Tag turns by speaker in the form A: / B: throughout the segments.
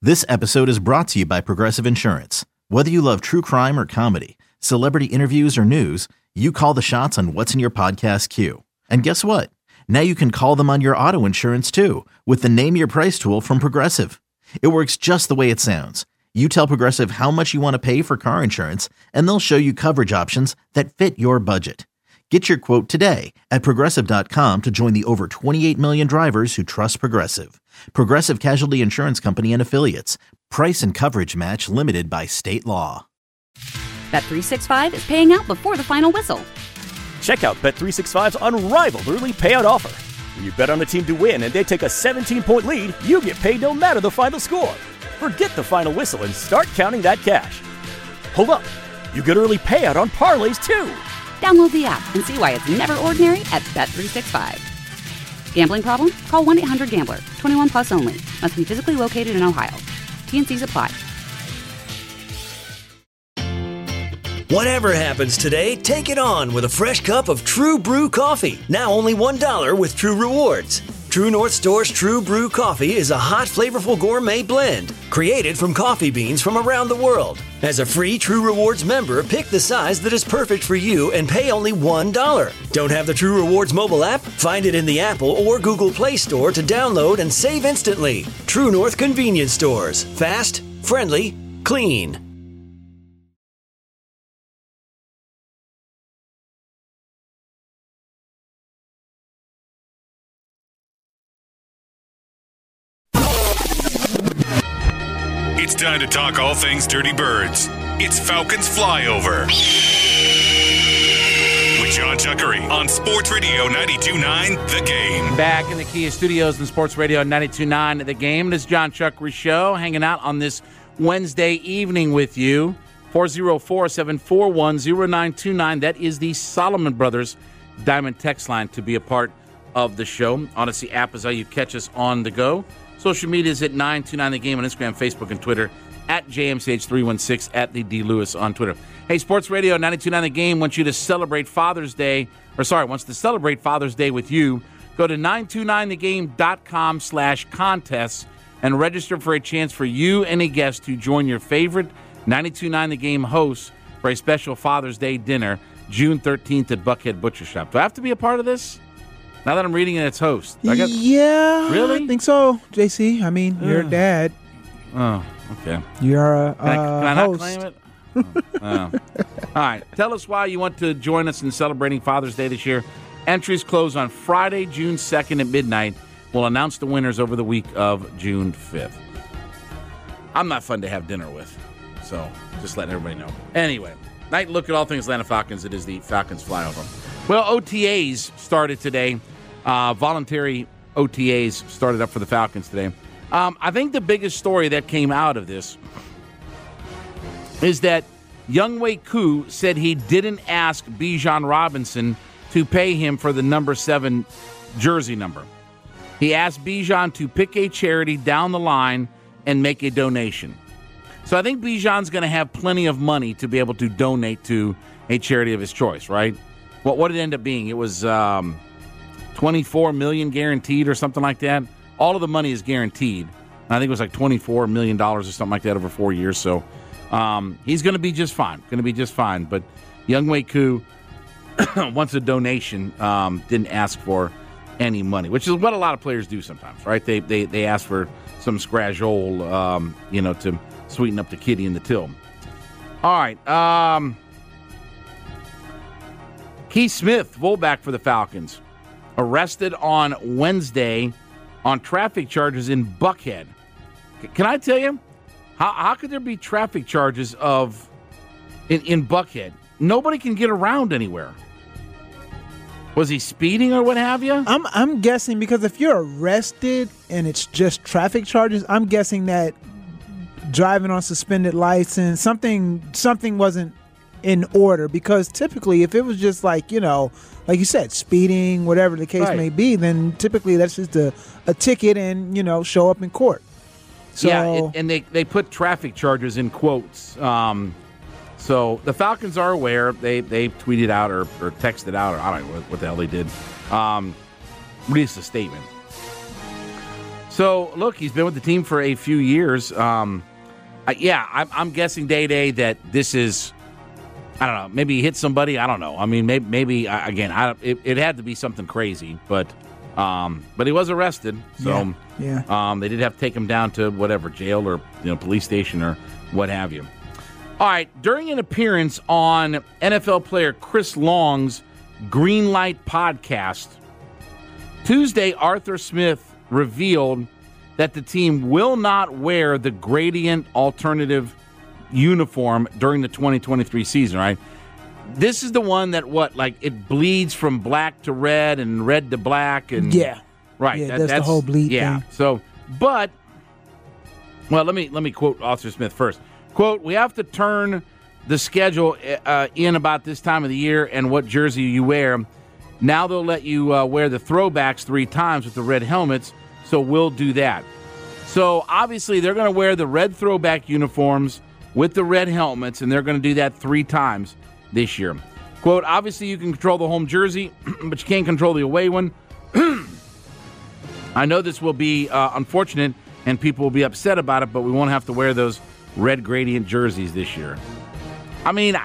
A: This episode is brought to you by Progressive Insurance. Whether you love true crime or comedy, celebrity interviews or news, you call the shots on what's in your podcast queue. And guess what? Now you can call them on your auto insurance too with the Name Your Price tool from Progressive. It works just the way it sounds. You tell Progressive how much you want to pay for car insurance, and they'll show you coverage options that fit your budget. Get your quote today at Progressive.com to join the over 28 million drivers who trust Progressive. Progressive Casualty Insurance Company and Affiliates. Price and coverage match limited by state law.
B: Bet365 is paying out before the final whistle.
C: Check out Bet365's unrivaled early payout offer. When you bet on a team to win and they take a 17-point lead, you get paid no matter the final score. Forget the final whistle and start counting that cash. Hold up. You get early payout on parlays too.
B: Download the app and see why it's never ordinary at Bet365. Gambling problem? Call 1-800-GAMBLER. 21 plus only. Must be physically located in Ohio. T&Cs apply.
D: Whatever happens today, take it on with a fresh cup of True Brew coffee. Now only $1 with True Rewards. True North Store's True Brew coffee is a hot, flavorful gourmet blend created from coffee beans from around the world. As a free True Rewards member, pick the size that is perfect for you and pay only $1. Don't have the True Rewards mobile app? Find it in the Apple or Google Play Store to download and save instantly. True North Convenience Stores. Fast, friendly, clean.
E: It's time to talk all things Dirty Birds. It's Falcons Flyover with John Chuckery on Sports Radio 92.9 The Game.
F: Back in the Kia Studios and Sports Radio 92.9 The Game. This is John Chuckery Show, hanging out on this Wednesday evening with you. 404-741-0929. That is the Solomon Brothers Diamond Text line to be a part of the show. Odyssey app is how you catch us on the go. Social media is at 929 The Game on Instagram, Facebook, and Twitter. At JMCH316, at the D. Lewis on Twitter. Hey, Sports Radio 92.9 The Game wants you to celebrate Father's Day, wants to celebrate Father's Day with you. Go to 929thegame.com/contests and register for a chance for you and a guest to join your favorite 92.9 The Game hosts for a special Father's Day dinner June 13th at Buckhead Butcher Shop. Do I have to be a part of this? Now that I'm reading it, it's host.
G: Yeah.
F: Really?
G: I think so, JC. I mean, you're a dad.
F: Oh, okay.
G: You're a
F: Can I not
G: host.
F: claim it? Oh. All right. Tell us why you want to join us in celebrating Father's Day this year. Entries close on Friday, June 2nd at midnight. We'll announce the winners over the week of June 5th. I'm not fun to have dinner with, so just letting everybody know. Anyway, night look at all things Atlanta Falcons. It is the Falcons Flyover. Well, OTAs started today. Voluntary OTAs started up for the Falcons today. I think the biggest story that came out of this is that Younghoe Koo said he didn't ask Bijan Robinson to pay him for the number 7 jersey number. He asked Bijan to pick a charity down the line and make a donation. So I think Bijan's going to have plenty of money to be able to donate to a charity of his choice, right? What did it end up being? It was $24 million guaranteed or something like that. All of the money is guaranteed. I think it was like $24 million or something like that over 4 years. So he's going to be just fine. But Younghoe Koo wants a donation, didn't ask for any money, which is what a lot of players do sometimes, right? They ask for some scratchole, to sweeten up the kitty in the till. All right. Keith Smith, fullback for the Falcons, arrested on Wednesday on traffic charges in Buckhead. Can I tell you, how could there be traffic charges in Buckhead? Nobody can get around anywhere. Was he speeding or what have you?
G: I'm guessing because if you're arrested and it's just traffic charges, I'm guessing that driving on suspended license, something wasn't in order, because typically if it was just like you said, speeding, whatever the case may be, then typically that's just a ticket and show up in court. So,
F: yeah, and they put traffic charges in quotes. So the Falcons are aware. They tweeted out or texted out, or I don't know what the hell they did. Released a statement. So, look, he's been with the team for a few years. I'm guessing, Day-Day, that this is, I don't know, maybe he hit somebody. I don't know. I mean, maybe again, it had to be something crazy, but he was arrested. So
G: yeah.
F: They did have to take him down to whatever, jail or police station or what have you. All right, during an appearance on NFL player Chris Long's Green Light podcast, Tuesday, Arthur Smith revealed that the team will not wear the gradient alternative uniform during the 2023 season, right? This is the one that it bleeds from black to red and red to black and
G: yeah.
F: Right.
G: Yeah, that's the whole bleed
F: thing. So, let me quote Arthur Smith first. Quote, "We have to turn the schedule in about this time of the year and what jersey you wear. Now they'll let you wear the throwbacks 3 times with the red helmets, so we'll do that." So obviously they're going to wear the red throwback uniforms with the red helmets, and they're going to do that 3 times this year. Quote, "Obviously you can control the home jersey, but you can't control the away one. I know this will be unfortunate, and people will be upset about it, but we won't have to wear those red gradient jerseys this year." I mean,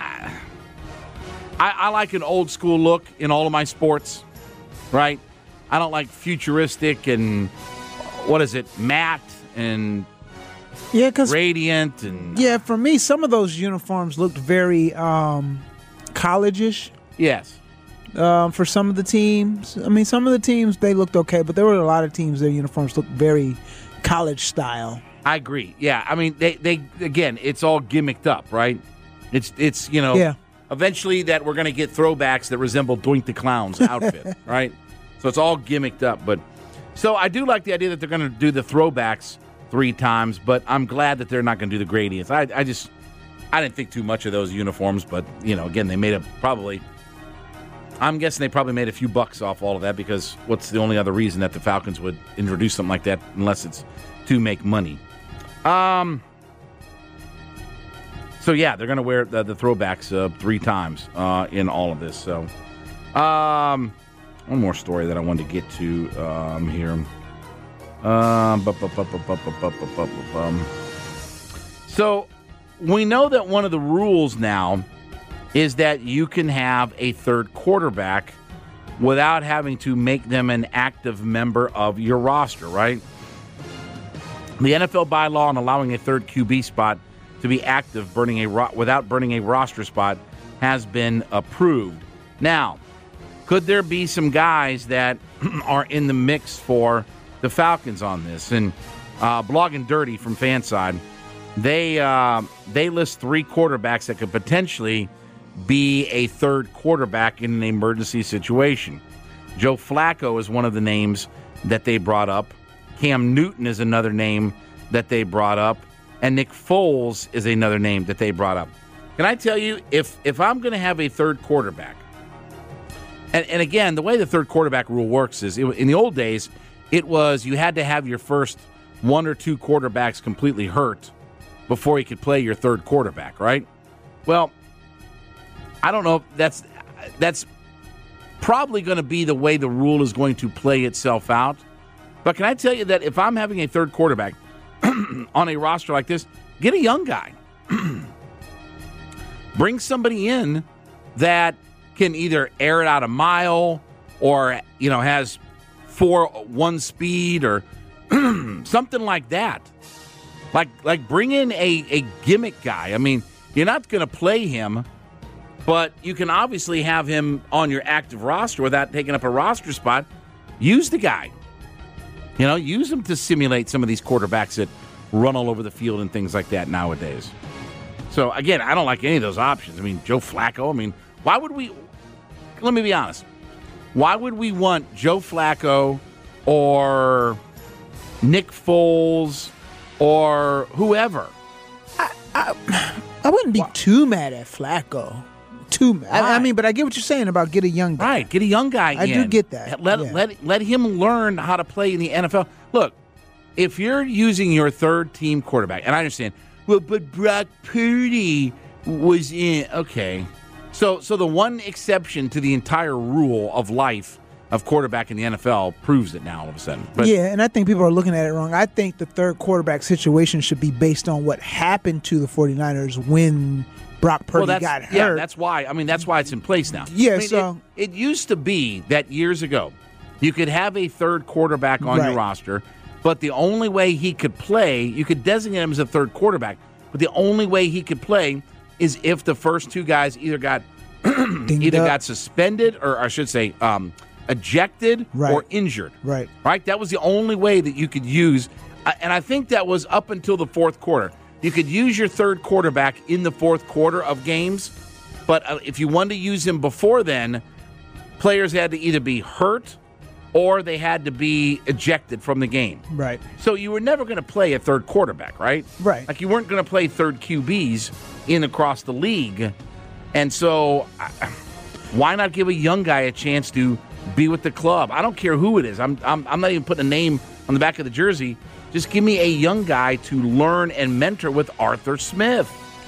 F: I like an old school look in all of my sports, right? I don't like futuristic and, matte and radiant. And
G: yeah, for me, some of those uniforms looked very college-ish.
F: Yes.
G: For some of the teams. I mean, some of the teams, they looked okay, but there were a lot of teams, their uniforms looked very college style.
F: I agree. Yeah, I mean, they again, it's all gimmicked up, right? It's eventually that we're going to get throwbacks that resemble Doink the Clown's outfit, right? So it's all gimmicked up. But so I do like the idea that they're going to do the throwbacks 3 times, but I'm glad that they're not going to do the gradients. I didn't think too much of those uniforms, but again, they made I'm guessing they probably made a few bucks off all of that, because what's the only other reason that the Falcons would introduce something like that unless it's to make money? So, yeah, they're going to wear the throwbacks 3 times in all of this. So, one more story that I wanted to get to here. So, we know that one of the rules now is that you can have a third quarterback without having to make them an active member of your roster, right? The NFL bylaw on allowing a third QB spot to be active without burning a roster spot has been approved. Now, could there be some guys that are in the mix for the Falcons on this? And Blogging Dirty from Fanside, they list 3 quarterbacks that could potentially be a third quarterback in an emergency situation. Joe Flacco is one of the names that they brought up. Cam Newton is another name that they brought up. And Nick Foles is another name that they brought up. Can I tell you, if I'm going to have a third quarterback, and again, the way the third quarterback rule works is, in the old days, it was you had to have your first 1 or 2 quarterbacks completely hurt before you could play your third quarterback, right? Well, I don't know if that's probably going to be the way the rule is going to play itself out. But can I tell you that if I'm having a third quarterback on a roster like this, get a young guy. Bring somebody in that can either air it out a mile or, has 4.1 speed or something like that. Like bring in a gimmick guy. I mean, you're not going to play him, but you can obviously have him on your active roster without taking up a roster spot. Use the guy. Use him to simulate some of these quarterbacks that run all over the field and things like that nowadays. So, again, I don't like any of those options. I mean, Joe Flacco, why would we – let me be honest. Why would we want Joe Flacco or Nick Foles or whoever?
G: I wouldn't be too mad at Flacco. But I get what you're saying about get a young guy.
F: Right, get a young guy in.
G: I do get that.
F: Let him learn how to play in the NFL. Look, if you're using your third team quarterback, and I understand, well, but Brock Purdy was in. Okay. So the one exception to the entire rule of life of quarterback in the NFL proves it now all of a sudden. But
G: yeah, and I think people are looking at it wrong. I think the third quarterback situation should be based on what happened to the 49ers when Brock Purdy got hurt.
F: Yeah, that's why. I mean, that's why it's in place now.
G: Yeah,
F: I mean,
G: so
F: it used to be that years ago, you could have a third quarterback on your roster, but the only way he could play, you could designate him as a third quarterback, but the only way he could play is if the first two guys either got got suspended, or I should say, ejected or injured.
G: Right.
F: That was the only way that you could use, and I think that was up until the fourth quarter. You could use your third quarterback in the fourth quarter of games, but if you wanted to use him before then, players had to either be hurt or they had to be ejected from the game.
G: Right.
F: So you were never going to play a third quarterback, right?
G: Right.
F: Like you weren't going to play third QBs in across the league. And so why not give a young guy a chance to be with the club? I don't care who it is. I'm not even putting a name on the back of the jersey. Just give me a young guy to learn and mentor with Arthur Smith.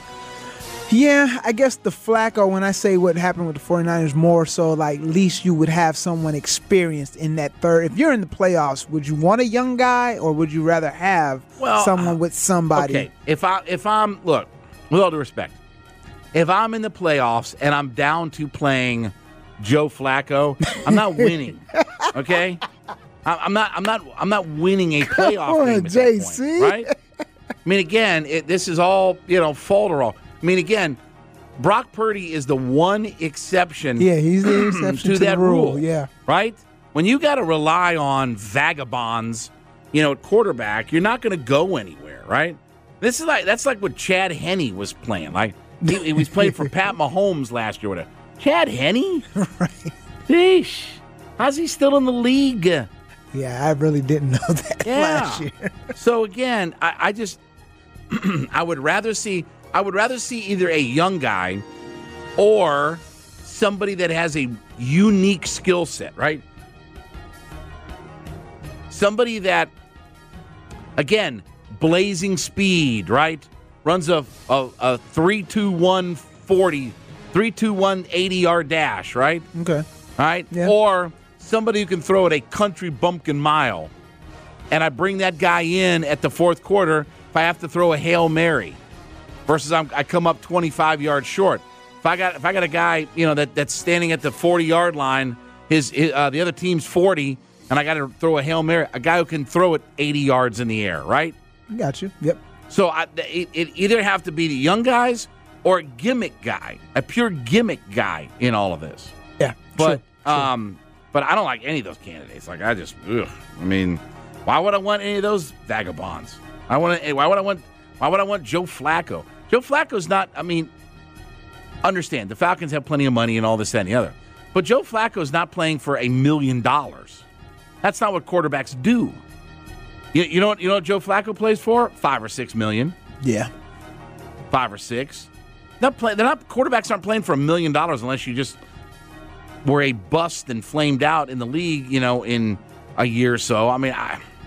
G: Yeah, I guess the Flacco, when I say what happened with the 49ers, more so like at least you would have someone experienced in that third. If you're in the playoffs, would you want a young guy or would you rather have someone with somebody?
F: Okay, if I'm look, with all due respect, if I'm in the playoffs and I'm down to playing Joe Flacco, I'm not winning. Okay? I'm not winning a playoff game at that point, right? I mean, again, this is all, Falderall. I mean, again, Brock Purdy is the one exception.
G: Yeah, he's the exception
F: to that rule.
G: Yeah,
F: right. When you got to rely on vagabonds, at quarterback, you're not going to go anywhere, right? That's like what Chad Henne was playing. Like he was playing for Pat Mahomes last year. Whatever. Chad Henne,
G: right?
F: Sheesh. How's he still in the league?
G: Yeah, I really didn't know that last year.
F: So again, I just I would rather see either a young guy or somebody that has a unique skill set, right? Somebody that, again, blazing speed, right? Runs a 3-2-1 40, 3-2-1 80-yard dash, right?
G: Okay.
F: All right?
G: Yeah.
F: Or somebody who can throw it a country bumpkin mile. And I bring that guy in at the fourth quarter if I have to throw a Hail Mary. Versus I come up 25 yards short. If I got a guy that's standing at the 40-yard line, the other team's 40, and I got to throw a Hail Mary, a guy who can throw it 80 yards in the air, right?
G: Got you. Yep.
F: So it either have to be the young guys or a gimmick guy, a pure gimmick guy in all of this.
G: Yeah.
F: But
G: true.
F: But I don't like any of those candidates. Like I mean, why would I want any of those vagabonds? Why would I want Joe Flacco? Joe Flacco's not, understand, the Falcons have plenty of money and all this, that, and the other. But Joe Flacco's not playing for $1 million. That's not what quarterbacks do. You know what Joe Flacco plays for? $5 or $6 million.
G: Yeah.
F: 5 or 6. Quarterbacks aren't playing for $1 million unless you just were a bust and flamed out in the league, in a year or so. I mean,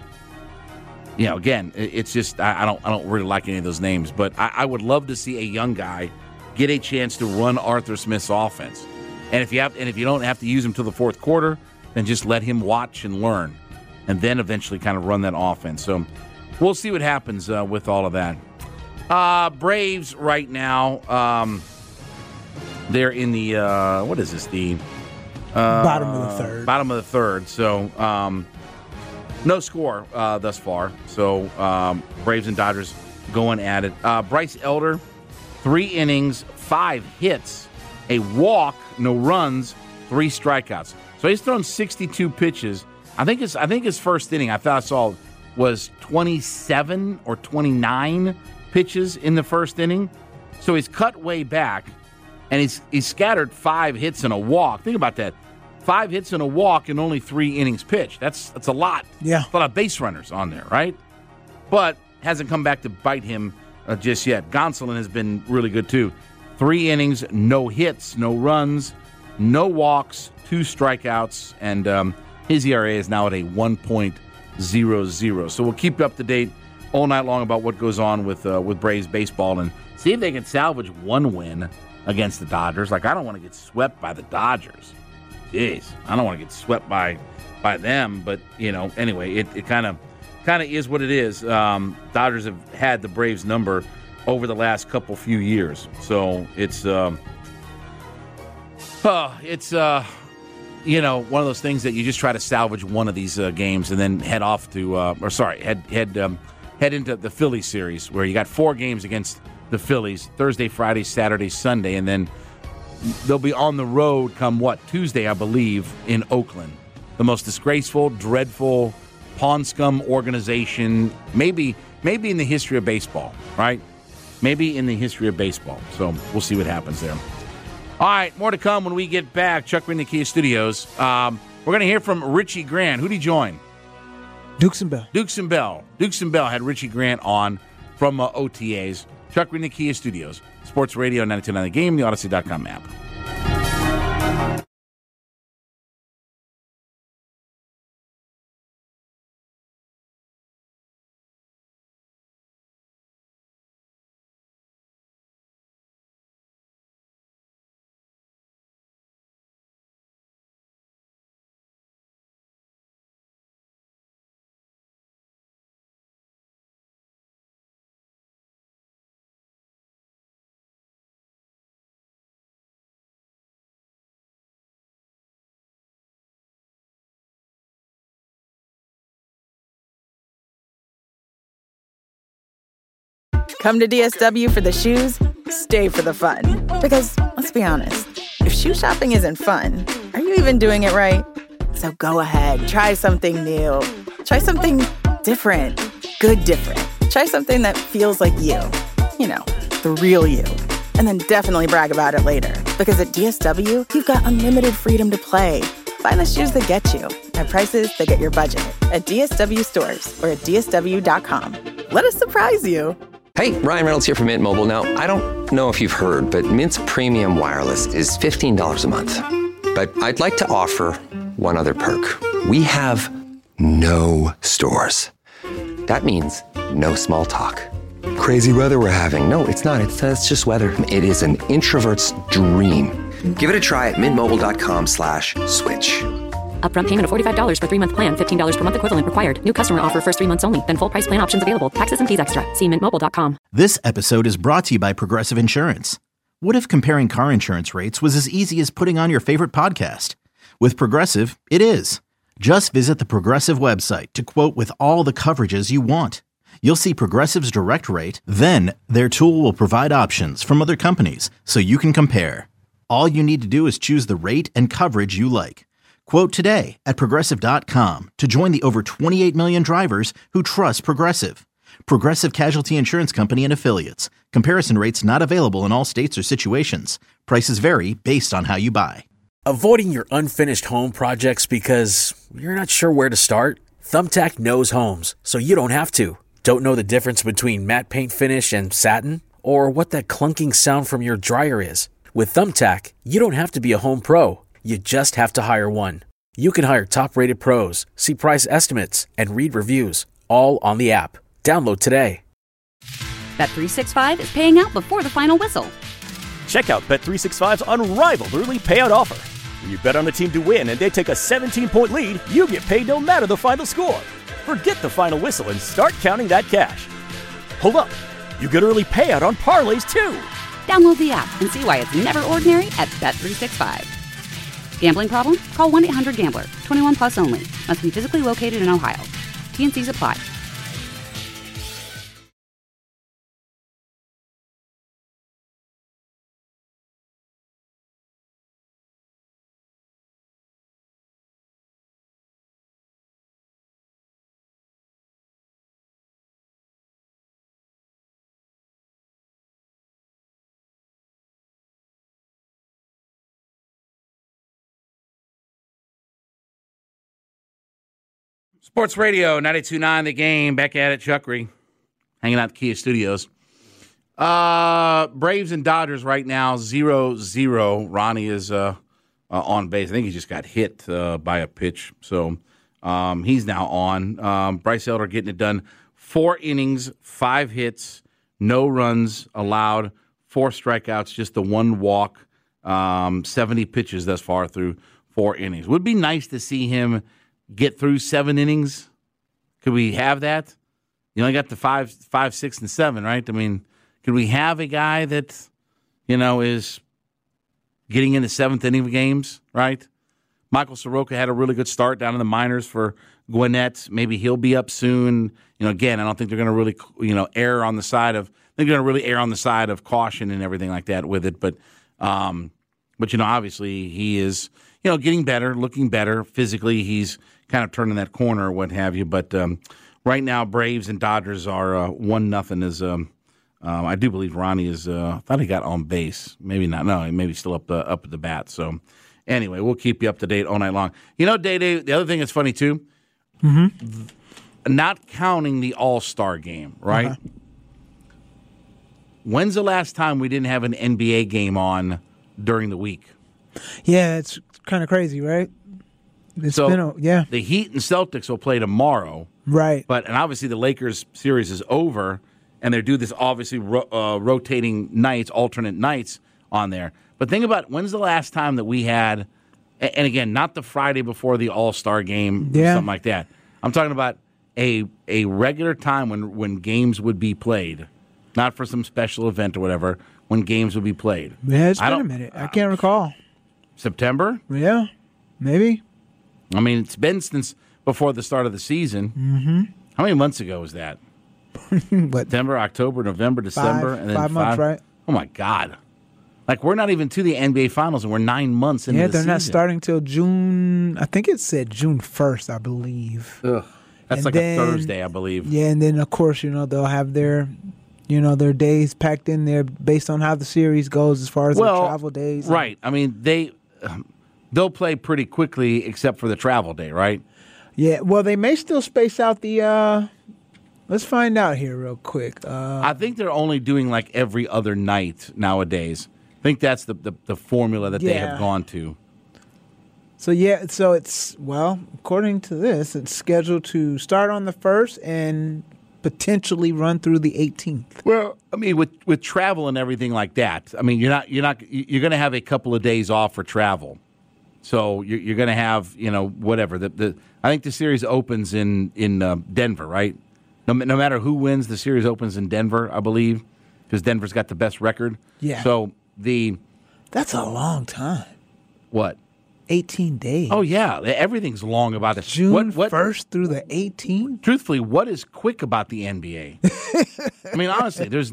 F: again, it's just I don't really like any of those names, but I would love to see a young guy get a chance to run Arthur Smith's offense. And if you don't have to use him till the fourth quarter, then just let him watch and learn, and then eventually kind of run that offense. So we'll see what happens with all of that. Braves right now, they're in the what is this, the
G: bottom of the third.
F: Bottom of the third. So. No score thus far, so Braves and Dodgers going at it. Bryce Elder, 3 innings, 5 hits, a walk, no runs, 3 strikeouts. So he's thrown 62 pitches. I think his first inning, I thought I saw, was 27 or 29 pitches in the first inning. So he's cut way back, and he's scattered 5 hits and a walk. Think about that. 5 hits and a walk and only 3 innings pitched. That's a lot.
G: Yeah.
F: A lot of base runners on there, right? But hasn't come back to bite him just yet. Gonsolin has been really good, too. 3 innings, no hits, no runs, no walks, 2 strikeouts, and his ERA is now at a 1.00. So we'll keep you up to date all night long about what goes on with Braves baseball and see if they can salvage one win against the Dodgers. Like, I don't want to get swept by the Dodgers. Jeez, I don't want to get swept by them, but anyway, it kind of is what it is. Dodgers have had the Braves number over the last few years, so it's one of those things that you just try to salvage one of these games and then head off to head into the Phillies series, where you got 4 games against the Phillies: Thursday, Friday, Saturday, Sunday, and then they'll be on the road come Tuesday, I believe, in Oakland. The most disgraceful, dreadful, pawn scum organization, maybe in the history of baseball, right? Maybe in the history of baseball. So we'll see what happens there. All right, more to come when we get back. Chuck Ring, the Kia Studios. We're going to hear from Richie Grant. Who'd he join?
G: Dukes and Bell.
F: Dukes and Bell had Richie Grant on from OTAs. Chuck Ring, the Kia Studios. Sports Radio 92.9 The Game, the Odyssey.com app.
H: Come to DSW for the shoes, stay for the fun. Because, let's be honest, if shoe shopping isn't fun, are you even doing it right? So go ahead, try something new. Try something different. Good different. Try something that feels like you. You know, the real you. And then definitely brag about it later. Because at DSW, you've got unlimited freedom to play. Find the shoes that get you at prices that get your budget at DSW stores or at DSW.com. Let us surprise you.
I: Hey, Ryan Reynolds here from Mint Mobile. Now, I don't know if you've heard, but Mint's premium wireless is $15 a month. But I'd like to offer one other perk. We have no stores. That means no small talk. Crazy weather we're having. No, it's not. It's just weather. It is an introvert's dream. Give it a try at mintmobile.com/switch.
J: Upfront payment of $45 for 3-month plan. $15 per month equivalent required. New customer offer first 3 months only. Then full price plan options available. Taxes and fees extra. See mintmobile.com.
A: This episode is brought to you by Progressive Insurance. What if comparing car insurance rates was as easy as putting on your favorite podcast? With Progressive, it is. Just visit the Progressive website to quote with all the coverages you want. You'll see Progressive's direct rate, then their tool will provide options from other companies so you can compare. All you need to do is choose the rate and coverage you like. Quote today at Progressive.com to join the over 28 million drivers who trust Progressive. Progressive Casualty Insurance Company and Affiliates. Comparison rates not available in all states or situations. Prices vary based on how you buy.
K: Avoiding your unfinished home projects because you're not sure where to start? Thumbtack knows homes, so you don't have to. Don't know the difference between matte paint finish and satin? Or what that clunking sound from your dryer is? With Thumbtack, you don't have to be a home pro. You just have to hire one. You can hire top-rated pros, see price estimates, and read reviews, all on the app. Download today.
B: Bet365 is paying out before the final whistle.
C: Check out Bet365's unrivaled early payout offer. When you bet on a team to win and they take a 17-point lead, you get paid no matter the final score. Forget the final whistle and start counting that cash. Hold up. You get early payout on parlays, too.
B: Download the app and see why it's never ordinary at Bet365. Gambling problem? Call 1-800-GAMBLER. 21 plus only. Must be physically located in Ohio. T&Cs apply.
F: Sports Radio 92.9 The Game. Back at it, Chuck Ring, hanging out at the Kia Studios. Braves and Dodgers right now 0-0. Ronnie is on base. I think he just got hit by a pitch, so he's now on. Bryce Elder getting it done. 4 innings, 5 hits, no runs allowed, 4 strikeouts, just the 1 walk. 70 pitches thus far through 4 innings. Would be nice to see him get through 7 innings. Could we have that? You only got the 5, 6, and 7, right? I mean, could we have a guy that, is getting into 7th inning of games, right? Michael Soroka had a really good start down in the minors for Gwinnett. Maybe he'll be up soon. Again, I don't think they're going to really, err on the side of. They're going to really err on the side of caution and everything like that with it. But obviously he is, getting better, looking better physically. He's kind of turning that corner or what have you. But right now, Braves and Dodgers are 1-0. As I do believe Ronnie is. I thought he got on base. Maybe not. No, he maybe still up at the bat. So. Anyway, we'll keep you up to date all night long. Day-Day, the other thing that's funny, too, not counting the All-Star game, right? Uh-huh. When's the last time we didn't have an NBA game on during the week?
G: Yeah, it's kind of crazy, right? The
F: Heat and Celtics will play tomorrow.
G: Right.
F: And obviously the Lakers series is over, and they do this obviously rotating nights, alternate nights on there. But think about when's the last time that we had, and again, not the Friday before the All-Star game or something like that. I'm talking about a regular time when games would be played, not for some special event or whatever, when games would be played.
G: Yeah, it's been a minute. I can't recall. September?
F: Yeah,
G: maybe.
F: I mean, it's been since before the start of the season.
G: Mm-hmm.
F: How many months ago was that? September, October, November, December, and then
G: 5 months, right?
F: Oh, my God. Like, we're not even to the NBA Finals, and we're 9 months into the season.
G: Yeah, they're not starting till June. I think it said June 1st, I believe.
F: Ugh. That's a Thursday, I believe.
G: Yeah, and then, of course, they'll have their days packed in there based on how the series goes as far as their travel days.
F: Right. I mean, they'll play pretty quickly except for the travel day, right?
G: Yeah, well, they may still space out the let's find out here real quick.
F: I think they're only doing like every other night nowadays. I think that's the formula that they have gone to.
G: So it's according to this, it's scheduled to start on the 1st and potentially run through the 18th.
F: Well, I mean, with travel and everything like that, I mean, you're going to have a couple of days off for travel. So you're going to have, whatever. I think the series opens in Denver, right? No matter who wins, the series opens in Denver, I believe, because Denver's got the best record.
G: Yeah.
F: So
G: that's a long time.
F: What?
G: 18 days.
F: Oh, yeah. Everything's long about it.
G: June 1st through the 18th?
F: Truthfully, what is quick about the NBA? I mean, honestly, there's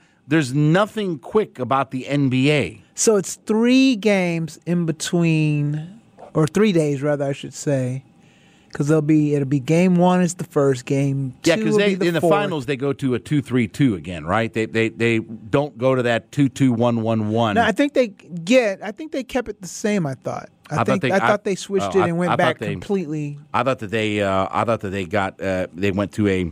F: nothing quick about the NBA.
G: So it's 3 games in between, or 3 days, rather, I should say. Because it'll be game 1 is the first game.
F: Yeah, because in the
G: fourth.
F: finals they go to a 2-3-2 again, right? They don't go to that 2-2-1-1-1.
G: No, I think they kept it the same. I thought they switched it and went back completely.
F: I thought that they went to the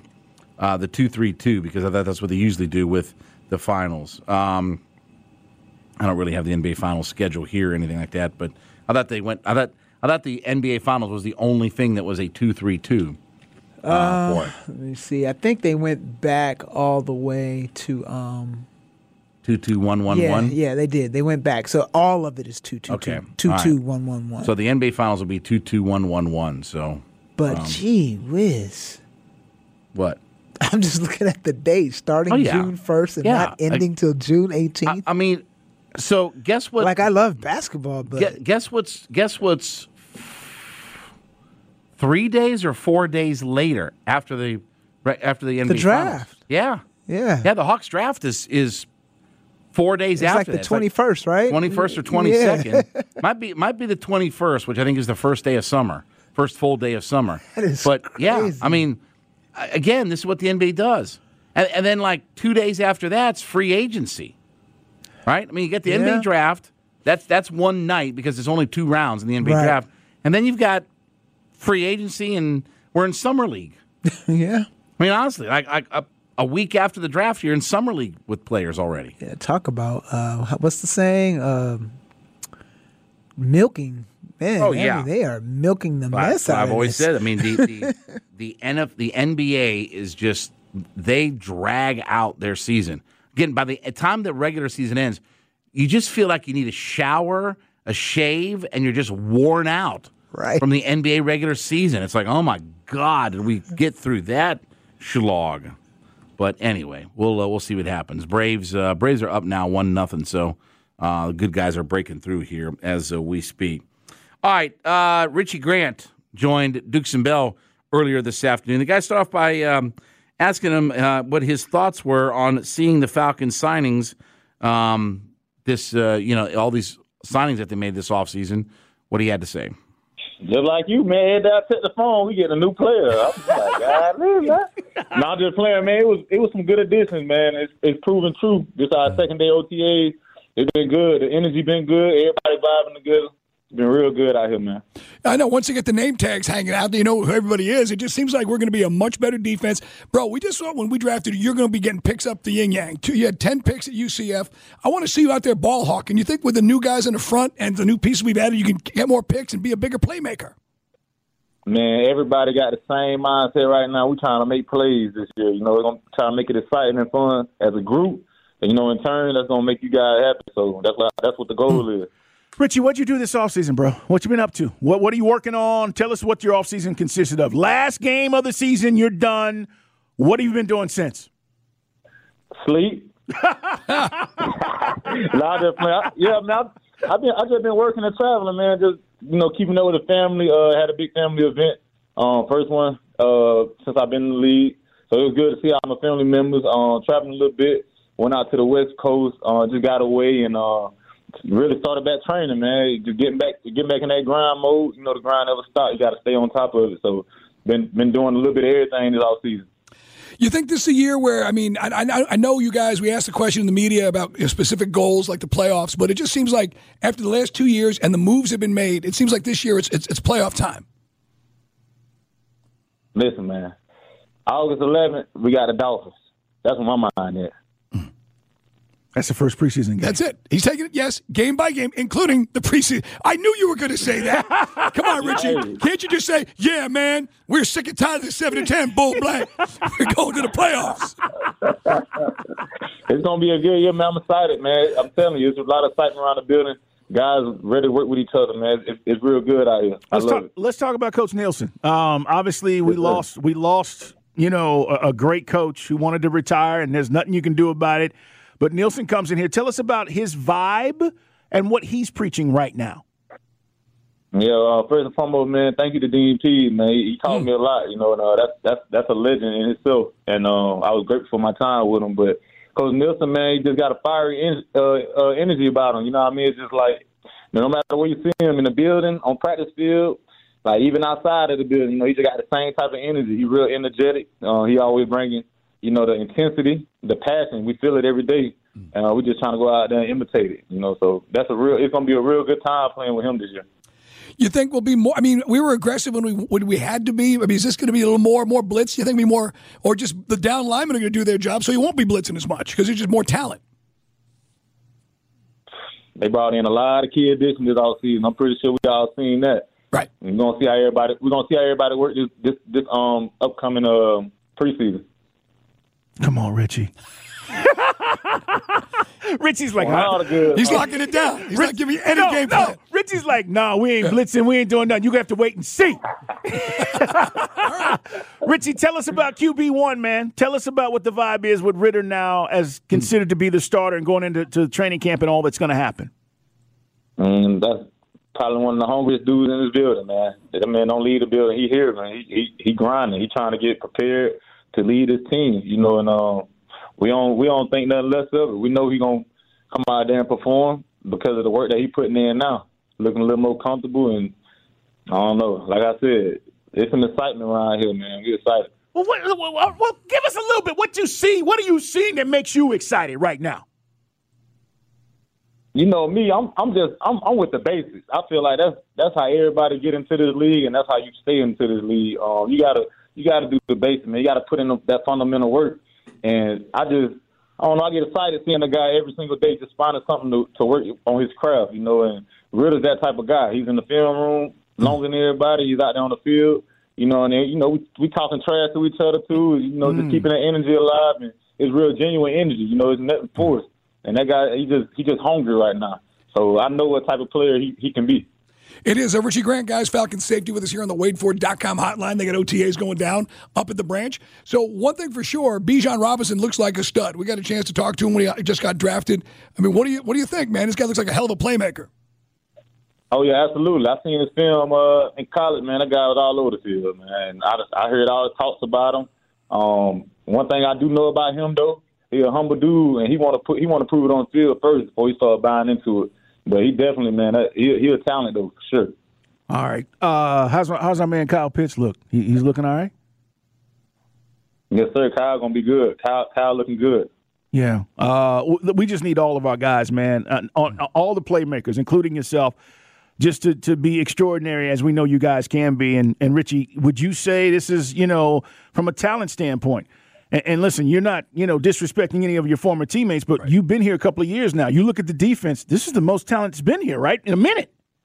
F: 2-3-2 because I thought that's what they usually do with the finals. I don't really have the NBA finals schedule here or anything like that, but I thought the NBA Finals was the only thing that was a 2-3-2 for it.
G: Let me see. I think they went back all the way to
F: 2-2-1-1-1.
G: Yeah, they did. They went back. So all of it is 2-2-2.
F: Okay.
G: 2-2-1-1-1.
F: So the NBA Finals will be 2-2-1-1-1. So,
G: but gee whiz.
F: What?
G: I'm just looking at the date, starting June 1st and not ending till June 18th.
F: I mean, so guess what?
G: Like, I love basketball, but
F: guess what's 3 days or 4 days later after the NBA
G: draft.
F: Finals. Yeah. The Hawks draft is 4 days after.
G: It's like the 21st, right?
F: 21st or 22nd. Yeah. might be the 21st, which I think is the first day of summer, first full day of summer.
G: That is
F: crazy. I mean, again, this is what the NBA does, and then like 2 days after that's free agency. Right? I mean, you get the NBA draft. That's one night because there's only 2 rounds in the NBA draft. And then you've got free agency, and we're in Summer League.
G: Yeah.
F: I mean, honestly, like a week after the draft, you're in Summer League with players already.
G: Yeah, talk about, what's the saying? Milking. Man, they are milking the mess out of it.
F: I've always said. I mean, the NBA is just, they drag out their season. Again, by the time the regular season ends, you just feel like you need a shower, a shave, and you're just worn out from the NBA regular season. It's like, oh my God, did we get through that slog? But anyway, we'll see what happens. Braves are up now 1-0, so the good guys are breaking through here as we speak. All right, Richie Grant joined Dukes and Bell earlier this afternoon. The guy started off by asking him what his thoughts were on seeing the Falcons signings, all these signings that they made this offseason, what he had to say.
L: Just like you, man. Every time I take the phone, we get a new player. I'm like, God, man. No, I'm just playing, man. It was some good additions, man. It's proven true. This our second day OTA. It's been good. The energy been good. Everybody vibing together. It's been real good out here, man.
M: I know once you get the name tags hanging out, you know who everybody is. It just seems like we're going to be a much better defense. Bro, we just saw when we drafted you, you're going to be getting picks up the yin-yang. You had 10 picks at UCF. I want to see you out there ball hawking. You think with the new guys in the front and the new pieces we've added, you can get more picks and be a bigger playmaker?
L: Man, everybody got the same mindset right now. We're trying to make plays this year. You know, we're going to try to make it exciting and fun as a group. And, you know, in turn, that's going to make you guys happy. So that's what the goal is.
N: Richie, what'd you do this offseason, bro? What you been up to? What are you working on? Tell us what your offseason consisted of. Last game of the season, you're done. What have you been doing since?
L: Sleep. I've just been working and traveling, man. Just, you know, keeping up with the family. Had a big family event. First one since I've been in the league. So it was good to see all my family members. Traveling a little bit. Went out to the West Coast. Just got away and really started back training, man. Just getting back in that grind mode. You know, the grind never stops. You got to stay on top of it. So been doing a little bit of everything this offseason.
M: You think this is a year where, I mean, I know you guys, we asked the question in the media about specific goals like the playoffs, but it just seems like after the last 2 years and the moves have been made, it seems like this year it's playoff time.
L: Listen, man. August 11th, we got the Dolphins. That's where my mind is.
N: That's the first preseason game.
M: That's it. He's taking it, yes, game by game, including the preseason. I knew you were going to say that. Come on, Richie. Can't you just say, yeah, man, we're sick and tired of the 7-10 bull black. We're going to the playoffs.
L: It's going to be a good year, man. I'm excited, man. I'm telling you, there's a lot of excitement around the building. Guys ready to work with each other, man. It's real good out here.
N: Let's talk about Coach Nielsen. Obviously, we lost, you know, a great coach who wanted to retire, and there's nothing you can do about it. But Nielsen comes in here. Tell us about his vibe and what he's preaching right now.
L: Yeah, first and foremost, man, thank you to Dean P. Man, he taught me a lot. You know, and that's a legend in itself. And I was grateful for my time with him. But Coach Nielsen, man, he just got a fiery energy about him. You know what I mean? It's just like, no matter where you see him in the building, on practice field, like even outside of the building, you know, he just got the same type of energy. He's real energetic. He always bringing, you know, the intensity, the passion. We feel it every day. We're just trying to go out there and imitate it, you know. So it's going to be a real good time playing with him this year.
M: You think we'll be more? I mean, we were aggressive when we had to be. I mean, is this going to be a little more blitz? You think be more, or just the down linemen are going to do their job, so you won't be blitzing as much because there's just more talent?
L: They brought in a lot of key additions this offseason. I'm pretty sure we all seen that.
M: Right.
L: We're gonna see how everybody work this upcoming preseason.
N: Come on, Richie. Richie's like,
M: he's locking it down. He's not giving you any game plan.
N: No. Richie's like, no, we ain't blitzing. We ain't doing nothing. You have to wait and see. Richie, tell us about QB1, man. Tell us about what the vibe is with Ridder now as considered to be the starter and going into training camp and all that's going to happen.
L: That's probably one of the hungriest dudes in this building, man. That man don't lead the building. He here, man. He grinding. He trying to get prepared to lead his team, you know, and we don't think nothing less of it. We know he's going to come out there and perform because of the work that he's putting in now. Looking a little more comfortable, and I don't know. Like I said, it's some excitement around here, man. We're excited.
N: Well, give us a little bit. What you see? What are you seeing that makes you excited right now?
L: You know me, I'm with the basics. I feel like that's how everybody get into this league, and that's how you stay into this league. You gotta do the basics, man. You gotta put in that fundamental work. And I don't know, I get excited seeing a guy every single day just finding something to work on his craft, you know, and Ridder's that type of guy. He's in the film room longer than everybody. He's out there on the field, you know, and then, you know, we talking trash to each other too, you know, just keeping that energy alive, and it's real genuine energy, you know, it's nothing forced. And that guy, he just hungry right now. So I know what type of player he can be.
M: It is Richie Grant, guys. Falcons safety with us here on the WadeFord.com hotline. They got OTAs going down up at the branch. So one thing for sure, Bijan Robinson looks like a stud. We got a chance to talk to him when he just got drafted. I mean, what do you think, man? This guy looks like a hell of a playmaker.
L: Oh yeah, absolutely. I seen his film in college, man. That guy was all over the field, man. I heard all the talks about him. One thing I do know about him though, he's a humble dude, and he want to prove it on the field first before he start buying into it. But he definitely, man, he's a talent though, for sure.
N: All right. How's our man Kyle Pitts look? He's looking all right?
L: Yes, sir. Kyle gonna be good. Kyle looking good.
N: Yeah. We just need all of our guys, man, all the playmakers, including yourself, just to be extraordinary as we know you guys can be. And Richie, would you say this is, from a talent standpoint? And listen, you're not, disrespecting any of your former teammates, but You've been here a couple of years now. You look at the defense. This is the most talent that's been here, right? In a minute.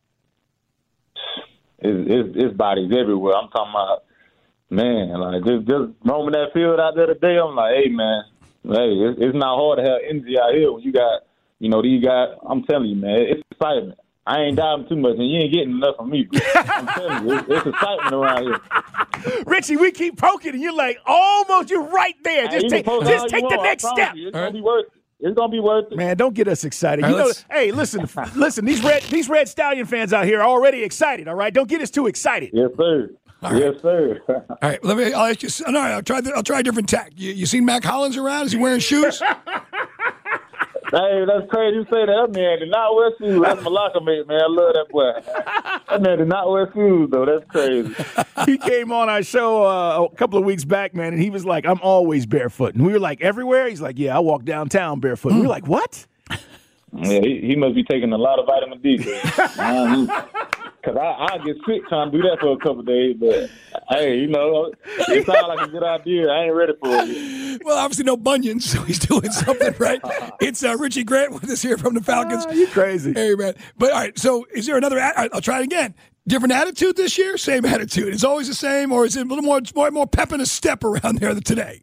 L: It's bodies everywhere. I'm talking about, man, like just roaming that field out there today. I'm like, hey, man, it's not hard to have energy out here when you got, these guys. I'm telling you, man, it's excitement. I ain't diving too much, and you ain't getting enough from me, bro. I'm telling you, it's excitement around here.
N: Richie, we keep poking, and you're like, almost, you're right there. Just take the next step.
L: It's gonna be worth it. It's gonna be worth it.
N: Man, don't get us excited. Hey, listen. These Red Stallion fans out here are already excited. All right, don't get us too excited.
L: Yes, sir. Yes, sir.
M: All right, I'll ask you. No, I'll try a different tack. You seen Mac Hollins around? Is he wearing shoes?
L: Hey, that's crazy you say that. That man did not wear shoes. That's Malaka, mate, man. I love that boy. That man did not wear shoes, though. That's crazy.
N: He came on our show a couple of weeks back, man, and he was like, I'm always barefoot. And we were like, everywhere? He's like, yeah, I walk downtown barefoot. We were like, what?
L: Yeah, he must be taking a lot of vitamin D. Because I get sick trying to do that for a couple of days. But, hey, it sounds like a good idea. I ain't ready for it.
M: Well, obviously no bunions, so he's doing something right. It's Richie Grant with us here from the Falcons.
N: You crazy.
M: Hey, man. But, all right, so is there another – I'll try it again. Different attitude this year? Same attitude. It's always the same, or is it a little more pep in a step around there than today?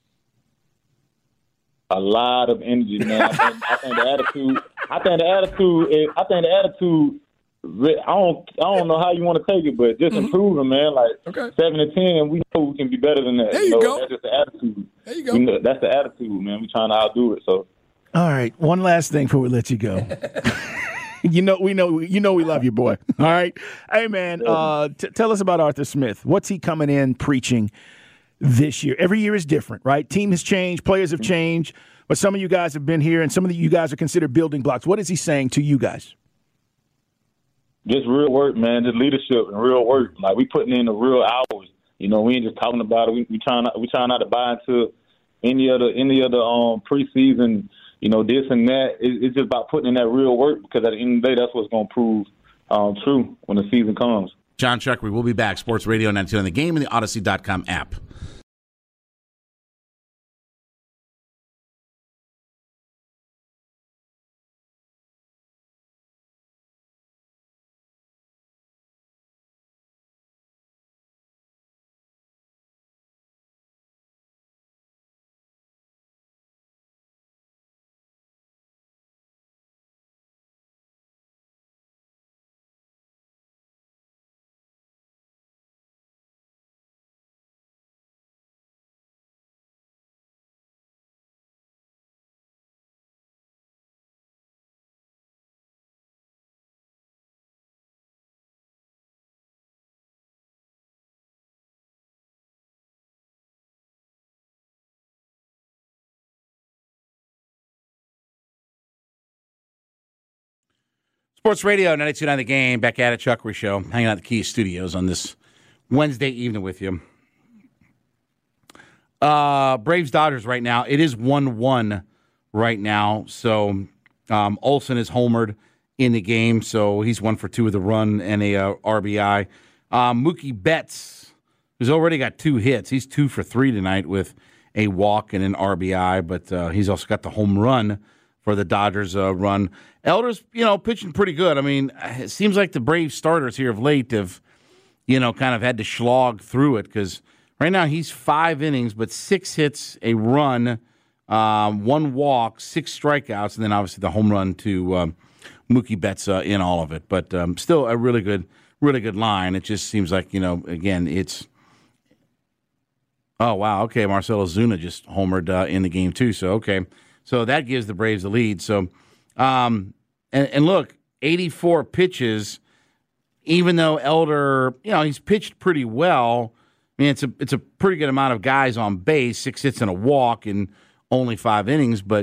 L: A lot of energy, man. I think the attitude. I think the attitude. I don't know how you want to take it, but just improving, man. Like 7 to 10, we know we can be better than that.
M: There you go.
L: That's just the attitude.
M: There you go.
L: That's the attitude, man. We're trying to outdo it. So.
N: All right, one last thing before we let you go. we love you, boy. All right, hey man, tell us about Arthur Smith. What's he coming in preaching this year? Every year is different, right? Team has changed, players have changed, but some of you guys have been here, and some of you guys are considered building blocks. What is he saying to you guys?
L: Just real work, man. Just leadership and real work. Like we putting in the real hours. We ain't just talking about it. We trying not to buy into any other preseason. This and that. It's just about putting in that real work, because at the end of the day, that's what's going to prove true when the season comes.
F: John Chuckery will be back. Sports Radio 92 on the Game and the Odyssey.com app. Sports Radio 92.9 The Game, back at it, Chuckery Show, hanging out at the Key Studios on this Wednesday evening with you. Braves-Dodgers right now. It is 1-1 right now, so Olsen is homered in the game, so he's 1 for 2 with a run and a RBI. Mookie Betts, who's already got 2 hits, he's 2 for 3 tonight with a walk and an RBI, but he's also got the home run for the Dodgers run. Elder's, pitching pretty good. I mean, it seems like the Braves starters here of late have, kind of had to slog through it, because right now he's 5 innings, but 6 hits, a run, 1 walk, 6 strikeouts, and then obviously the home run to Mookie Betts in all of it. But still a really good line. It just seems like, again, it's – oh, wow, okay, Marcell Ozuna just homered in the game too. So, okay. So that gives the Braves the lead. So, and look, 84 pitches, even though Elder, he's pitched pretty well. I mean, it's a pretty good amount of guys on base, 6 hits and a walk in only 5 innings. But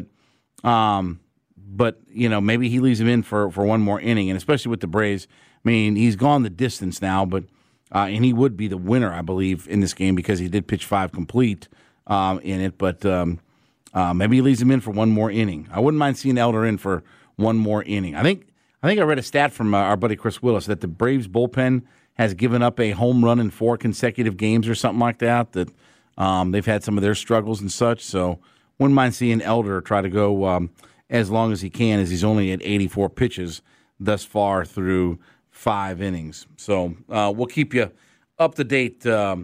F: maybe he leaves him in for one more inning, and especially with the Braves. I mean, he's gone the distance now, but and he would be the winner, I believe, in this game because he did pitch 5 complete in it. But maybe he leaves him in for one more inning. I wouldn't mind seeing Elder in for one more inning. I think I read a stat from our buddy Chris Willis that the Braves bullpen has given up a home run in 4 consecutive games or something like that, that they've had some of their struggles and such. So wouldn't mind seeing Elder try to go as long as he can, as he's only at 84 pitches thus far through 5 innings. So we'll keep you up to date all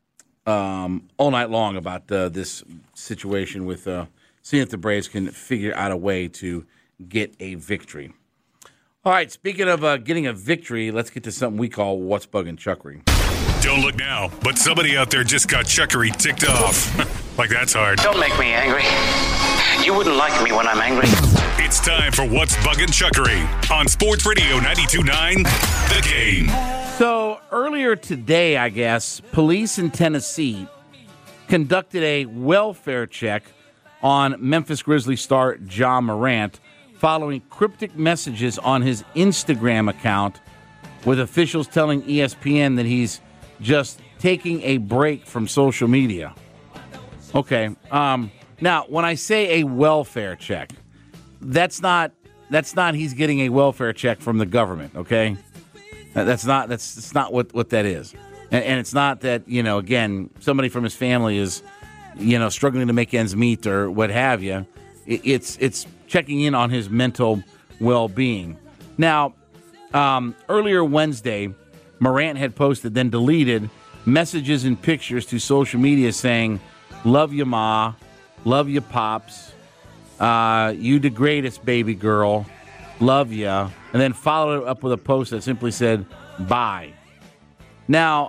F: night long about this situation with seeing if the Braves can figure out a way to get a victory. All right, speaking of getting a victory, let's get to something we call What's Bugging Chuckery.
E: Don't look now, but somebody out there just got Chuckery ticked off. Like that's hard.
O: Don't make me angry. You wouldn't like me when I'm angry.
E: It's time for What's Bugging Chuckery on Sports Radio 92.9 The Game.
F: So earlier today, I guess, police in Tennessee conducted a welfare check on Memphis Grizzlies star Ja Morant following cryptic messages on his Instagram account, with officials telling ESPN that he's just taking a break from social media. Okay. Now, when I say a welfare check, that's not he's getting a welfare check from the government, okay? That's not what that is. And it's not that, again, somebody from his family is, struggling to make ends meet or what have you. It's checking in on his mental well-being. Now, earlier Wednesday, Morant had posted, then deleted, messages and pictures to social media saying, "Love you, Ma. Love you, Pops. You the greatest, baby girl. Love ya." And then followed it up with a post that simply said, "Bye." Now,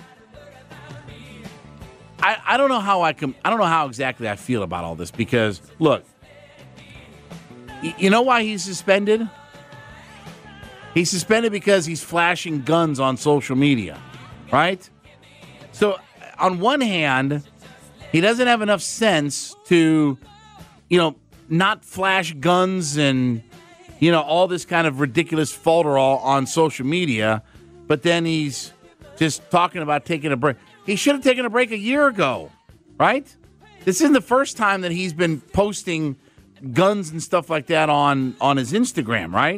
F: I don't know how I don't know how exactly I feel about all this, because look, you know why he's suspended? He's suspended because he's flashing guns on social media, right? So on one hand, he doesn't have enough sense to, not flash guns and, all this kind of ridiculous falderall on social media, but then he's just talking about taking a break. He should have taken a break a year ago, right? This isn't the first time that he's been posting guns and stuff like that on his Instagram, right?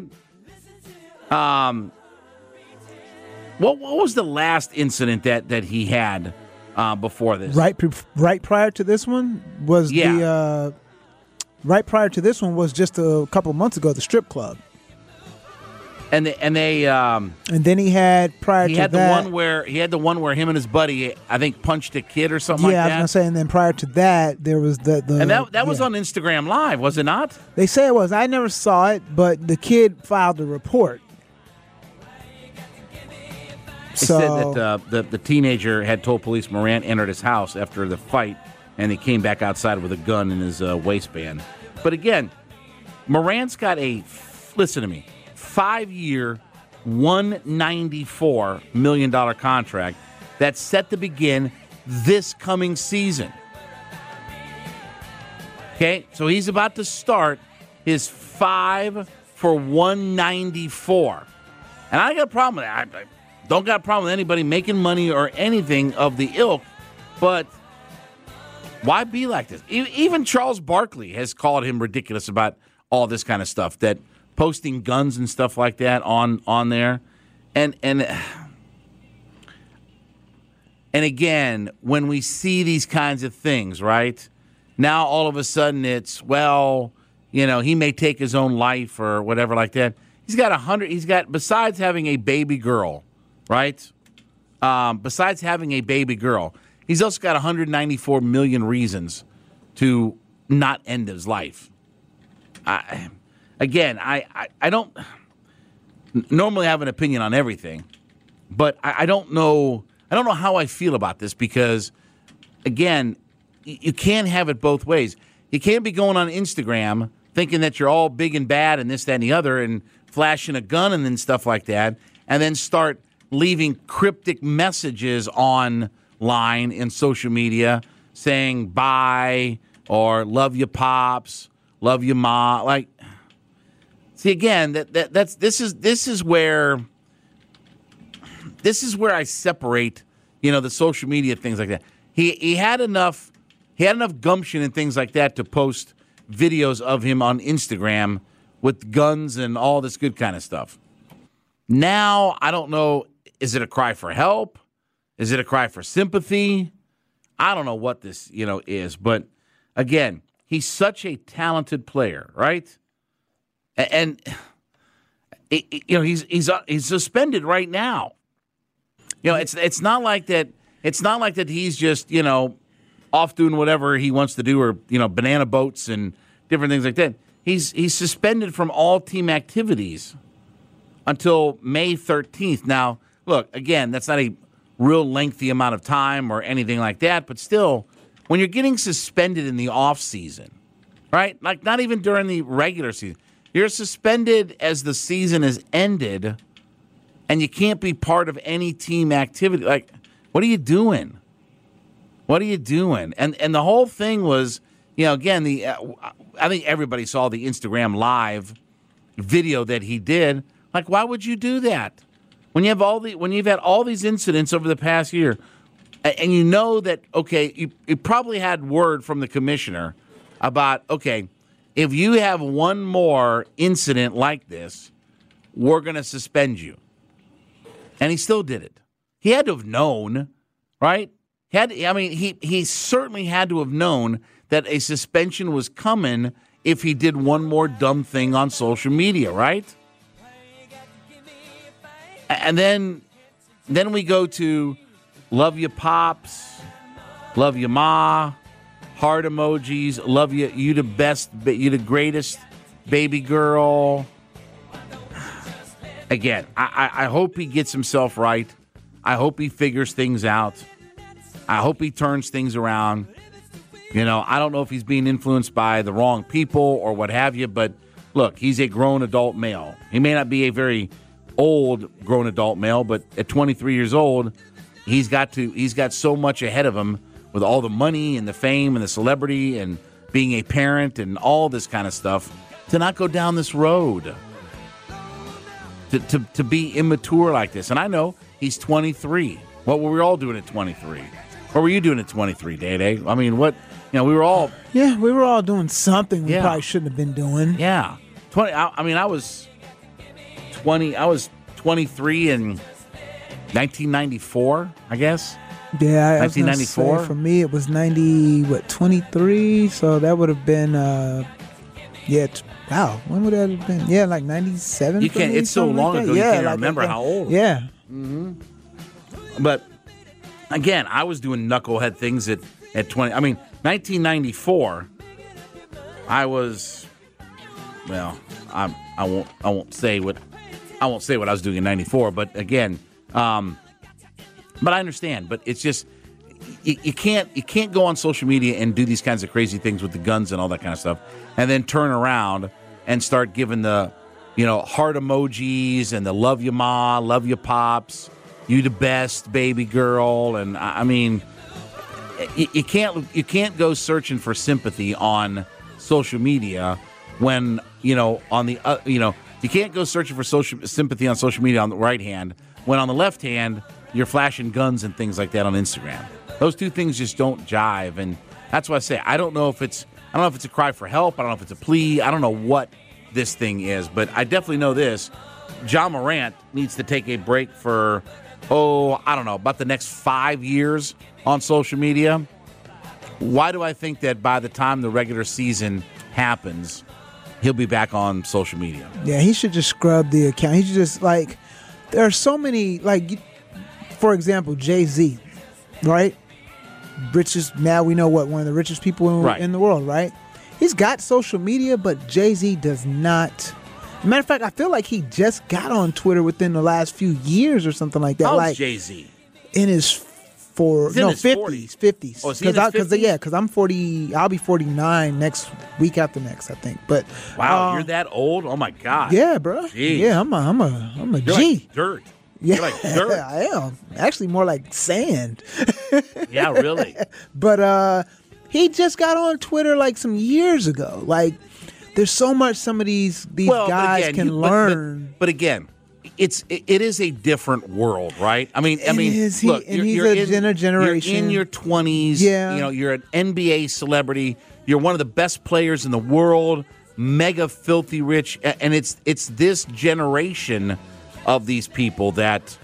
F: What was the last incident that he had before this?
G: Right prior to this one was right prior to this one was just a couple of months ago at the strip club.
F: And
G: then he had
F: he had the one where him and his buddy, I think, punched a kid or something like that.
G: Yeah, I was gonna say. And then prior to that, there was the
F: and that was on Instagram Live, was it not?
G: They say it was. I never saw it, but the kid filed a report.
F: They said that the teenager had told police Morant entered his house after the fight, and he came back outside with a gun in his waistband. But again, Morant's got listen to me, 5-year, $194 million contract that's set to begin this coming season. Okay, so he's about to start his 5 for $194. And I got a problem with that. I don't got a problem with anybody making money or anything of the ilk, but why be like this? Even Charles Barkley has called him ridiculous about all this kind of stuff, that posting guns and stuff like that on there. And again, when we see these kinds of things, right, now all of a sudden it's, he may take his own life or whatever like that. He's got besides having a baby girl, right? Besides having a baby girl, he's also got 194 million reasons to not end his life. again, I don't normally have an opinion on everything, but I don't know how I feel about this because, again, you can't have it both ways. You can't be going on Instagram thinking that you're all big and bad and this, that, and the other and flashing a gun and then stuff like that, and then start leaving cryptic messages online in social media saying bye or love you pops, love you ma. Like, see, again, this is where I separate, the social media things like that. He had enough gumption and things like that to post videos of him on Instagram with guns and all this good kind of stuff. Now, I don't know, is it a cry for help? Is it a cry for sympathy? I don't know what this, is. But, again, he's such a talented player, right? And, he's suspended right now. It's not like that. It's not like that he's just, off doing whatever he wants to do or, banana boats and different things like that. He's suspended from all team activities until May 13th. Now, look, again, that's not a real lengthy amount of time or anything like that, but still, when you're getting suspended in the off season, right? Like not even during the regular season. You're suspended as the season is ended and you can't be part of any team activity. Like, what are you doing? What are you doing? And the whole thing was, again, I think everybody saw the Instagram live video that he did. Like, why would you do that? When you've had all these incidents over the past year, and you know that, okay, you probably had word from the commissioner about, okay, if you have one more incident like this, we're going to suspend you. And he still did it. He had to have known, right? He certainly had to have known that a suspension was coming if he did one more dumb thing on social media, right? And then we go to love you pops, love you ma, heart emojis, love you, you the best, you the greatest baby girl. Again, I hope he gets himself right. I hope he figures things out. I hope he turns things around. I don't know if he's being influenced by the wrong people or what have you, but look, he's a grown adult male. He may not be a very old grown adult male, but at 23 years old, he's got so much ahead of him with all the money and the fame and the celebrity and being a parent and all this kind of stuff to not go down this road, to be immature like this. And I know he's 23. What were we all doing at 23? What were you doing at 23, Day-Day? I mean, we were all...
G: Yeah, we were all doing something we probably shouldn't have been doing.
F: Yeah. I was 20. I was 23 in 1994, I guess.
G: Yeah,
F: 1994.
G: For me, it was 23. So that would have been, wow. When would that have been? Yeah, like 97.
F: You can't. It's so long ago. You can't remember how old.
G: Yeah.
F: Mm-hmm. But again, I was doing knucklehead things at 20. I mean, 1994. I was. Well, I won't say what I was doing in 94. But again, but I understand. But it's just you can't go on social media and do these kinds of crazy things with the guns and all that kind of stuff, and then turn around and start giving the heart emojis and the love you ma, love you pops, you the best baby girl, and I mean, you can't go searching for sympathy on social media when on the you can't go searching for sympathy on social media on the right hand when on the left hand you're flashing guns and things like that on Instagram. Those two things just don't jive, and that's why I say I don't know if it's a cry for help. I don't know if it's a plea. I don't know what this thing is, but I definitely know this. Ja Morant needs to take a break for, I don't know, about the next 5 years on social media. Why do I think that by the time the regular season happens, he'll be back on social media?
G: Yeah, he should just scrub the account. He should just, there are so many, for example, Jay-Z, right? Richest, now we know one of the richest people in the world, right? he's got social media, but Jay-Z does not. Matter of fact, I feel like he just got on Twitter within the last few years or something like that.
F: How's
G: like
F: Jay-Z?
G: In his
F: He's in his
G: 50s. 50s.
F: Oh, is he in his 50s?
G: Because I'm 40. I'll be 49 next week after next, I think. But
F: wow, you're that old? Oh my God.
G: Yeah, bro.
F: Jeez.
G: Yeah, I'm a
F: You're
G: G.
F: like dirt.
G: Yeah,
F: You're like dirt.
G: I am. Actually, more like sand.
F: Yeah, really.
G: But he just got on Twitter like some years ago. Like, there's so much some of these guys can learn.
F: But again, it is a different world, right? I mean, look,
G: he's
F: you're
G: a generation.
F: You're in your 20s.
G: Yeah.
F: You know, you're an NBA celebrity. You're one of the best players in the world. Mega filthy rich, and it's this generation of these people that,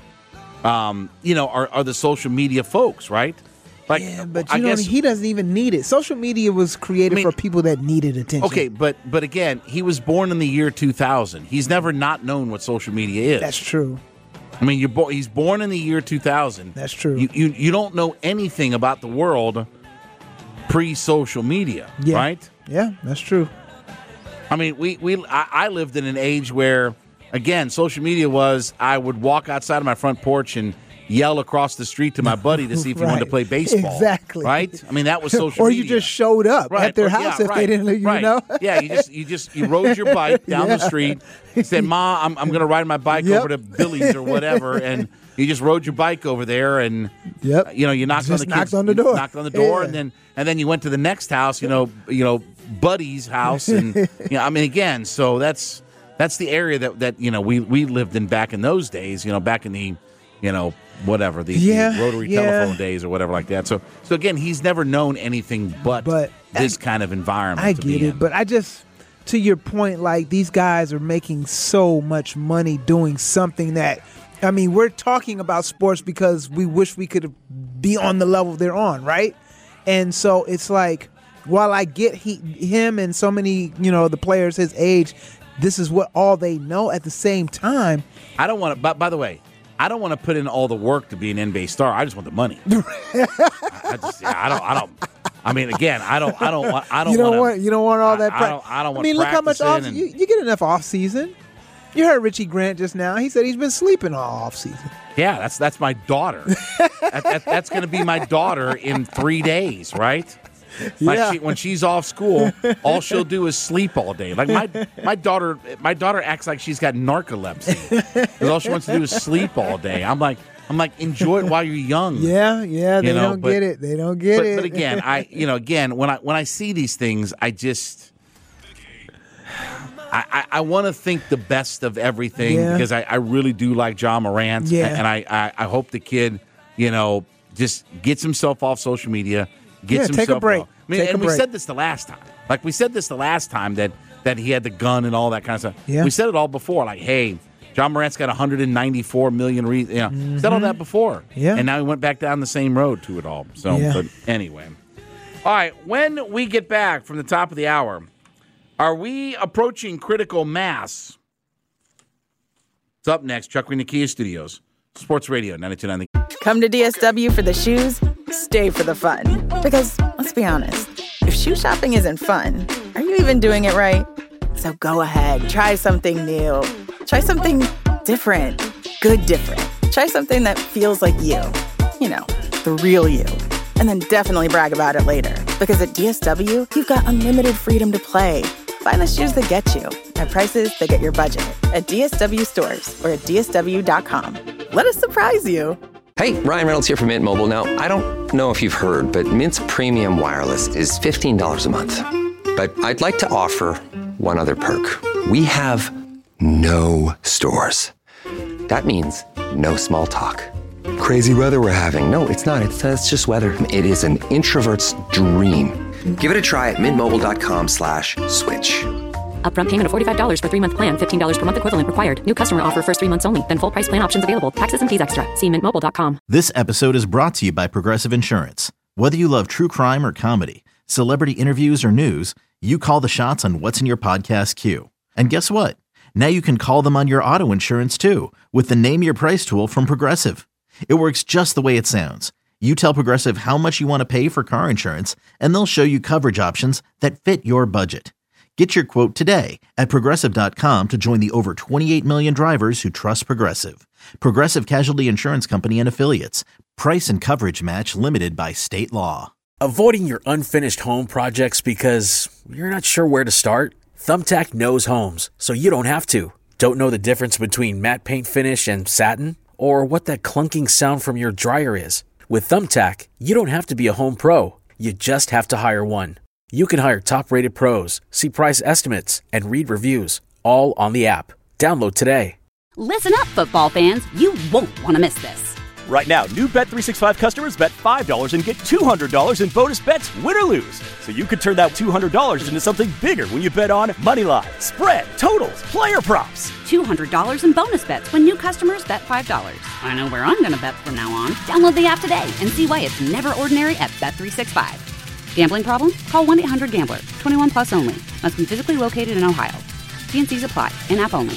F: are the social media folks, right? Like,
G: yeah, but
F: I guess
G: he doesn't even need it. Social media was created for people that needed attention.
F: Okay, but again, he was born in the year 2000. He's never not known what social media is.
G: That's true.
F: I mean, he's born in the year 2000.
G: That's true.
F: You don't know anything about the world pre-social media, right?
G: Yeah, that's true.
F: I mean, I lived in an age where, again, social media was I would walk outside of my front porch and yell across the street to my buddy to see if he wanted to play baseball.
G: Exactly.
F: Right? I mean, that was social
G: or
F: media.
G: you just showed up at their house if they didn't, you know?
F: Yeah, you rode your bike down the street, said, Ma, I'm going to ride my bike over to Billy's or whatever, and you just rode your bike over there and, you knocked on the door. Knocked on the door, and then you went to the next house, Buddy's house, and, again, so that's the area that we lived in back in those days, back in the, whatever, the rotary telephone days or whatever like that. So again, he's never known anything but this kind of environment.
G: I get it, but I just, to your point, like, these guys are making so much money doing something that, we're talking about sports because we wish we could be on the level they're on, right? And so it's like, while I get him and so many, the players his age, this is what all they know. At the same time,
F: I don't want to. By the way, I don't want to put in all the work to be an NBA star. I just want the money. I don't. I mean, again, I don't want.
G: You don't want all that.
F: I don't want.
G: Look how much off. You get enough off season. You heard Richie Grant just now. He said he's been sleeping all off season.
F: Yeah, that's my daughter. That's going to be my daughter in 3 days, right? When she's off school, all she'll do is sleep all day. Like my daughter acts like she's got narcolepsy because all she wants to do is sleep all day. I'm like, enjoy it while you're young.
G: Yeah, they don't get it. They don't get it.
F: But again, when I see these things, I just. I want to think the best of everything because I really do like Ja Morant.
G: Yeah.
F: And I hope the kid, just gets himself off social media, gets himself
G: take a break.
F: off. We said this the last time. Like, we said this the last time that he had the gun and all that kind of stuff.
G: Yeah.
F: We said it all before. Like, hey, Ja Morant's got 194 million reasons. Said all that before.
G: Yeah.
F: And now he went back down the same road to it all. So, But anyway. All right, when we get back from the top of the hour, are we approaching critical mass? It's up next. Chuck Green, the Kia Studios. Sports Radio 92.9.
H: Come to DSW for the shoes, stay for the fun. Because, let's be honest, if shoe shopping isn't fun, are you even doing it right? So go ahead, try something new. Try something different. Good different. Try something that feels like you. The real you. And then definitely brag about it later. Because at DSW, you've got unlimited freedom to play. Find the shoes that get you at prices that get your budget at DSW stores or at DSW.com. Let us surprise you.
I: Hey, Ryan Reynolds here from Mint Mobile. Now, I don't know if you've heard, but Mint's premium wireless is $15 a month. But I'd like to offer one other perk. We have no stores. That means no small talk. Crazy weather we're having. No, it's not. It's just weather. It is an introvert's dream. Give it a try at mintmobile.com/switch.
J: Upfront payment of $45 for 3-month plan. $15 per month equivalent required. New customer offer first 3 months only. Then full price plan options available. Taxes and fees extra. See mintmobile.com.
A: This episode is brought to you by Progressive Insurance. Whether you love true crime or comedy, celebrity interviews or news, you call the shots on what's in your podcast queue. And guess what? Now you can call them on your auto insurance too with the Name Your Price tool from Progressive. It works just the way it sounds. You tell Progressive how much you want to pay for car insurance, and they'll show you coverage options that fit your budget. Get your quote today at Progressive.com to join the over 28 million drivers who trust Progressive. Progressive Casualty Insurance Company and Affiliates. Price and coverage match limited by state law.
K: Avoiding your unfinished home projects because you're not sure where to start? Thumbtack knows homes, so you don't have to. Don't know the difference between matte paint finish and satin? Or what that clunking sound from your dryer is? With Thumbtack, you don't have to be a home pro. You just have to hire one. You can hire top-rated pros, see price estimates, and read reviews, all on the app. Download today.
B: Listen up, football fans. You won't want to miss this.
C: Right now, new Bet365 customers bet $5 and get $200 in bonus bets, win or lose. So you could turn that $200 into something bigger when you bet on moneyline, spread, totals, player props.
B: $200 in bonus bets when new customers bet $5. I know where I'm going to bet from now on. Download the app today and see why it's never ordinary at Bet365. Gambling problem? Call 1-800-GAMBLER. 21 plus only. Must be physically located in Ohio. T&Cs apply. In-app only.